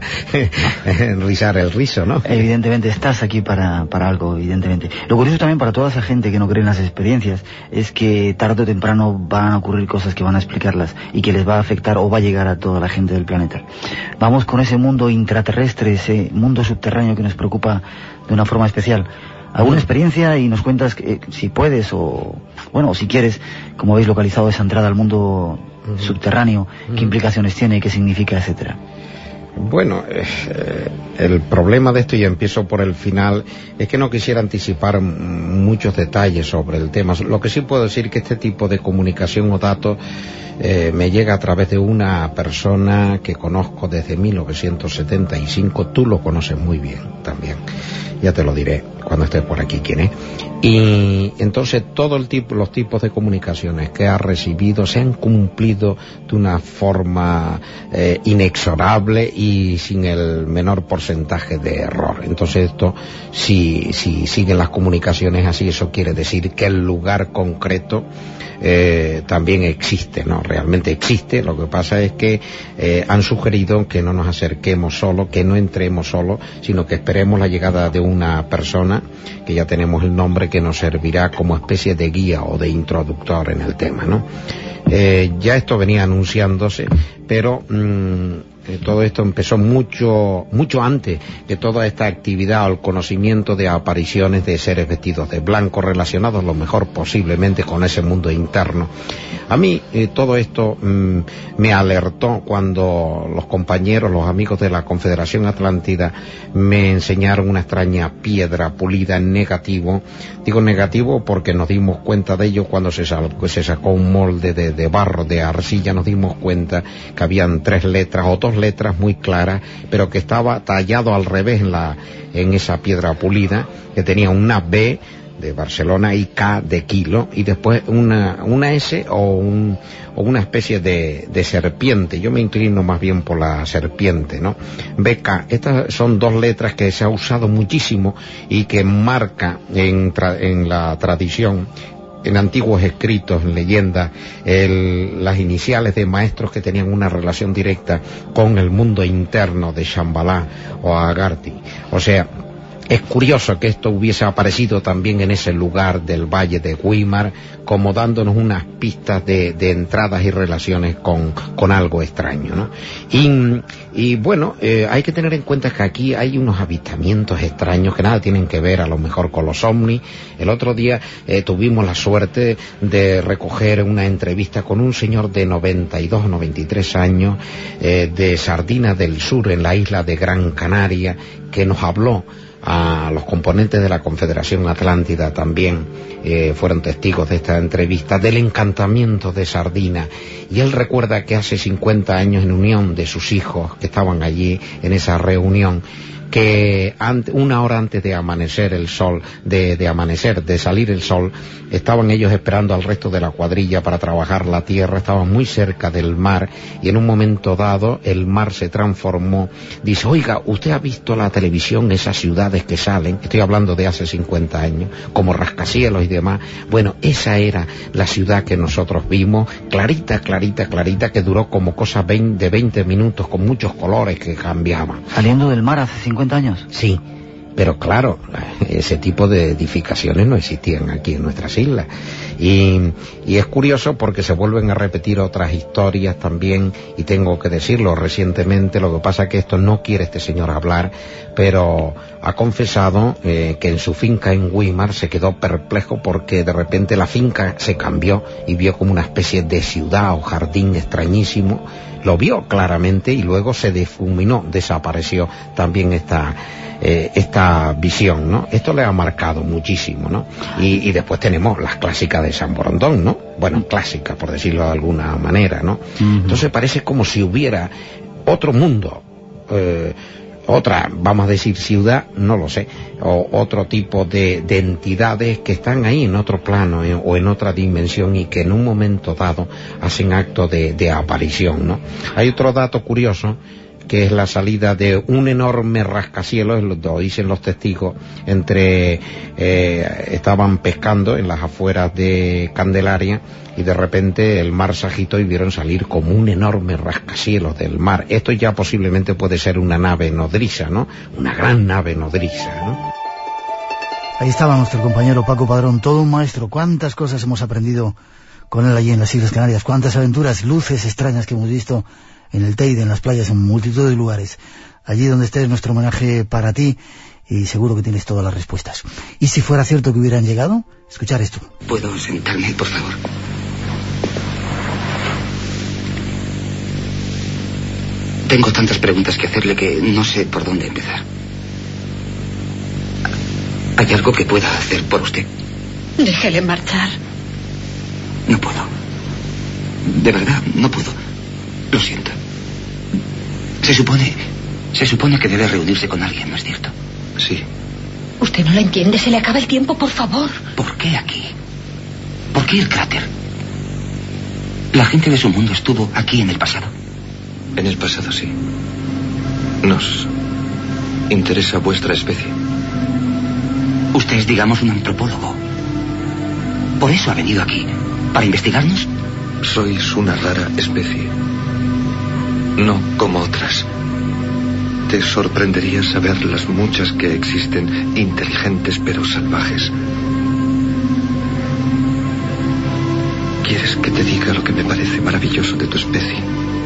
rizar el rizo, ¿no? Evidentemente estás aquí para, para algo, evidentemente. Lo curioso también para toda esa gente que no cree en las experiencias es que tarde o temprano van a ocurrir cosas que van a explicarlas y que les va a afectar o va a llegar a toda la gente del planeta. Vamos con ese mundo intraterrestre, ese mundo subterráneo que nos preocupa de una forma especial. ¿Alguna experiencia? Y nos cuentas que, eh, si puedes o, bueno, o si quieres, cómo habéis localizado esa entrada al mundo uh-huh. subterráneo, uh-huh. qué implicaciones tiene, qué significa, etcétera. Bueno, eh, el problema de esto, y empiezo por el final, es que no quisiera anticipar muchos detalles sobre el tema. Lo que sí puedo decir es que este tipo de comunicación o datos eh, me llega a través de una persona que conozco desde mil novecientos setenta y cinco, tú lo conoces muy bien también, ya te lo diré. cuando esté por aquí quién es. Y entonces todos el tipo, los tipos de comunicaciones que ha recibido se han cumplido de una forma eh, inexorable y sin el menor porcentaje de error. Entonces esto, si, si siguen las comunicaciones así, eso quiere decir que el lugar concreto Eh, también existe, ¿no? Realmente existe. Lo que pasa es que eh, han sugerido que no nos acerquemos solo, que no entremos solo, sino que esperemos la llegada de una persona, que ya tenemos el nombre, que nos servirá como especie de guía o de introductor en el tema, ¿no? Eh, ya esto venía anunciándose, pero mmm, todo esto empezó mucho mucho antes de toda esta actividad o el conocimiento de apariciones de seres vestidos de blanco relacionados lo mejor posiblemente con ese mundo interno. A mí eh, todo esto mmm, me alertó cuando los compañeros, los amigos de la Confederación Atlántida me enseñaron una extraña piedra pulida en negativo. Digo negativo porque nos dimos cuenta de ello cuando se, sal, se sacó un molde de, de barro, de arcilla, nos dimos cuenta que habían tres letras o dos letras muy claras, pero que estaba tallado al revés en, la, en esa piedra pulida, que tenía una B de Barcelona y K de kilo, y después una, una S o, un, o una especie de, de serpiente. Yo me inclino más bien por la serpiente, ¿no? B K. Estas son dos letras que se ha usado muchísimo y que marca en, tra, en la tradición, en antiguos escritos, en leyendas, el, las iniciales de maestros que tenían una relación directa con el mundo interno de Shambhala o Agartha. O sea, es curioso que esto hubiese aparecido también en ese lugar del Valle de Weimar, como dándonos unas pistas de, de entradas y relaciones con, con algo extraño, ¿no? Y, y bueno, eh, hay que tener en cuenta que aquí hay unos avistamientos extraños que nada tienen que ver a lo mejor con los ovnis. El otro día eh, tuvimos la suerte de recoger una entrevista con un señor de noventa y dos, noventa y tres años, eh, de Sardina del Sur, en la isla de Gran Canaria, que nos habló a los componentes de la Confederación Atlántida también, eh, fueron testigos de esta entrevista, del encantamiento de Sardina. Y él recuerda que hace cincuenta años, en unión de sus hijos que estaban allí en esa reunión, que ante, una hora antes de amanecer el sol, de, de amanecer, de salir el sol, estaban ellos esperando al resto de la cuadrilla para trabajar la tierra, estaban muy cerca del mar, y en un momento dado el mar se transformó. Dice, oiga, ¿usted ha visto la televisión, esas ciudades que salen? Estoy hablando de hace cincuenta años, como rascacielos y demás. Bueno, esa era la ciudad que nosotros vimos, clarita, clarita, clarita, que duró como cosa de veinte minutos, con muchos colores que cambiaban. Saliendo del mar hace cincuenta años. Sí, pero claro, ese tipo de edificaciones no existían aquí en nuestras islas. Y, y es curioso porque se vuelven a repetir otras historias también, y tengo que decirlo recientemente. Lo que pasa es que esto no quiere este señor hablar, pero ha confesado eh, que en su finca en Weimar se quedó perplejo porque de repente la finca se cambió y vio como una especie de ciudad o jardín extrañísimo. Lo vio claramente y luego se difuminó, desapareció también esta eh, esta visión, ¿no? Esto le ha marcado muchísimo, ¿no? Y, y después tenemos las clásicas de San Borondón, ¿no? Bueno, clásicas, por decirlo de alguna manera, ¿no? Uh-huh. Entonces parece como si hubiera otro mundo, eh, otra, vamos a decir, ciudad, no lo sé, o otro tipo de, de entidades que están ahí en otro plano eh, o en otra dimensión, y que en un momento dado hacen acto de, de aparición, ¿no? Hay otro dato curioso, que es la salida de un enorme rascacielos, lo dicen los testigos, entre eh, estaban pescando en las afueras de Candelaria, y de repente el mar se agitó y vieron salir como un enorme rascacielos del mar. Esto ya posiblemente puede ser una nave nodriza, ¿no? Una gran nave nodriza, ¿no? Ahí estaba nuestro compañero Paco Padrón, todo un maestro. Cuántas cosas hemos aprendido con él allí en las Islas Canarias, cuántas aventuras, luces extrañas que hemos visto en el Teide, en las playas, en multitud de lugares. Allí donde estés, nuestro homenaje para ti, y seguro que tienes todas las respuestas. ¿Y si fuera cierto que hubieran llegado? Escuchar esto. ¿Puedo sentarme, por favor? Tengo tantas preguntas que hacerle que no sé por dónde empezar. ¿Hay algo que pueda hacer por usted? Déjele marchar. No puedo. De verdad, no puedo. Lo siento. Se supone... Se supone que debe reunirse con alguien, ¿no es cierto? Sí. Usted no lo entiende, se le acaba el tiempo, por favor. ¿Por qué aquí? ¿Por qué el cráter? La gente de su mundo estuvo aquí en el pasado. En el pasado, sí. Nos interesa vuestra especie. Usted es, digamos, un antropólogo. ¿Por eso ha venido aquí? ¿Para investigarnos? Sois una rara especie. No como otras. Te sorprendería saber las muchas que existen, inteligentes pero salvajes. ¿Quieres que te diga lo que me parece maravilloso de tu especie?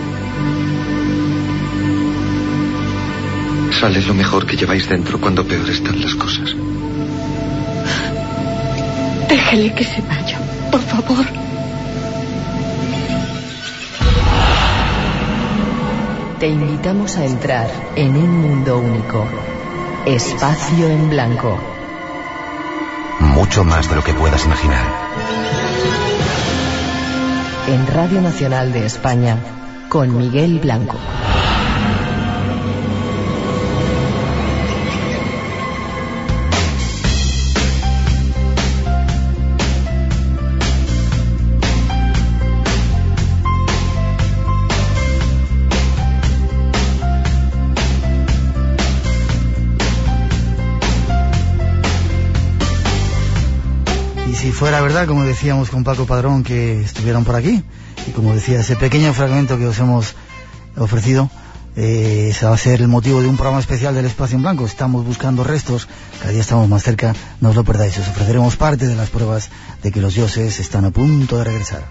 Sale lo mejor que lleváis dentro cuando peor están las cosas. Déjele que se vaya, por favor. Te invitamos a entrar en un mundo único. Espacio en blanco. Mucho más de lo que puedas imaginar. En Radio Nacional de España, con Miguel Blanco. Si fuera verdad, como decíamos con Paco Padrón, que estuvieron por aquí, y como decía, ese pequeño fragmento que os hemos ofrecido, eh, ese va a ser el motivo de un programa especial del Espacio en Blanco. Estamos buscando restos, cada día estamos más cerca, no os lo perdáis. Os ofreceremos parte de las pruebas de que los dioses están a punto de regresar.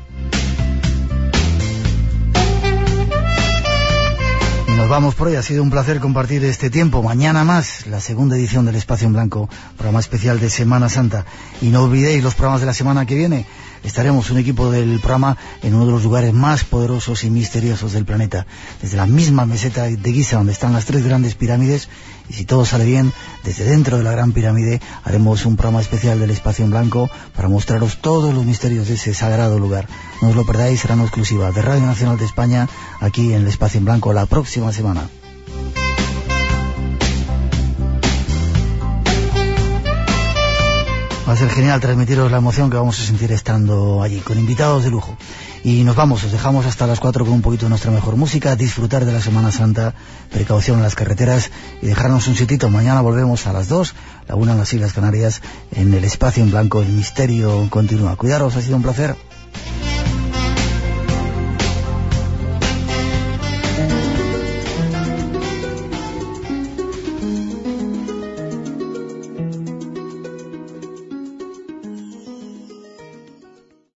Y nos vamos por hoy. Ha sido un placer compartir este tiempo. Mañana más, la segunda edición del Espacio en Blanco, programa especial de Semana Santa. Y no olvidéis los programas de la semana que viene. Estaremos un equipo del programa en uno de los lugares más poderosos y misteriosos del planeta, desde la misma meseta de Giza, donde están las tres grandes pirámides, y si todo sale bien, desde dentro de la gran pirámide haremos un programa especial del Espacio en Blanco para mostraros todos los misterios de ese sagrado lugar. No os lo perdáis, será una exclusiva de Radio Nacional de España, aquí en el Espacio en Blanco la próxima semana. Va a ser genial transmitiros la emoción que vamos a sentir estando allí, con invitados de lujo. Y nos vamos, os dejamos hasta las cuatro con un poquito de nuestra mejor música, disfrutar de la Semana Santa, precaución en las carreteras y dejarnos un sitito. Mañana volvemos a las dos, la una en las Islas Canarias, en el Espacio en Blanco, el misterio continúa. Cuidaros, ha sido un placer.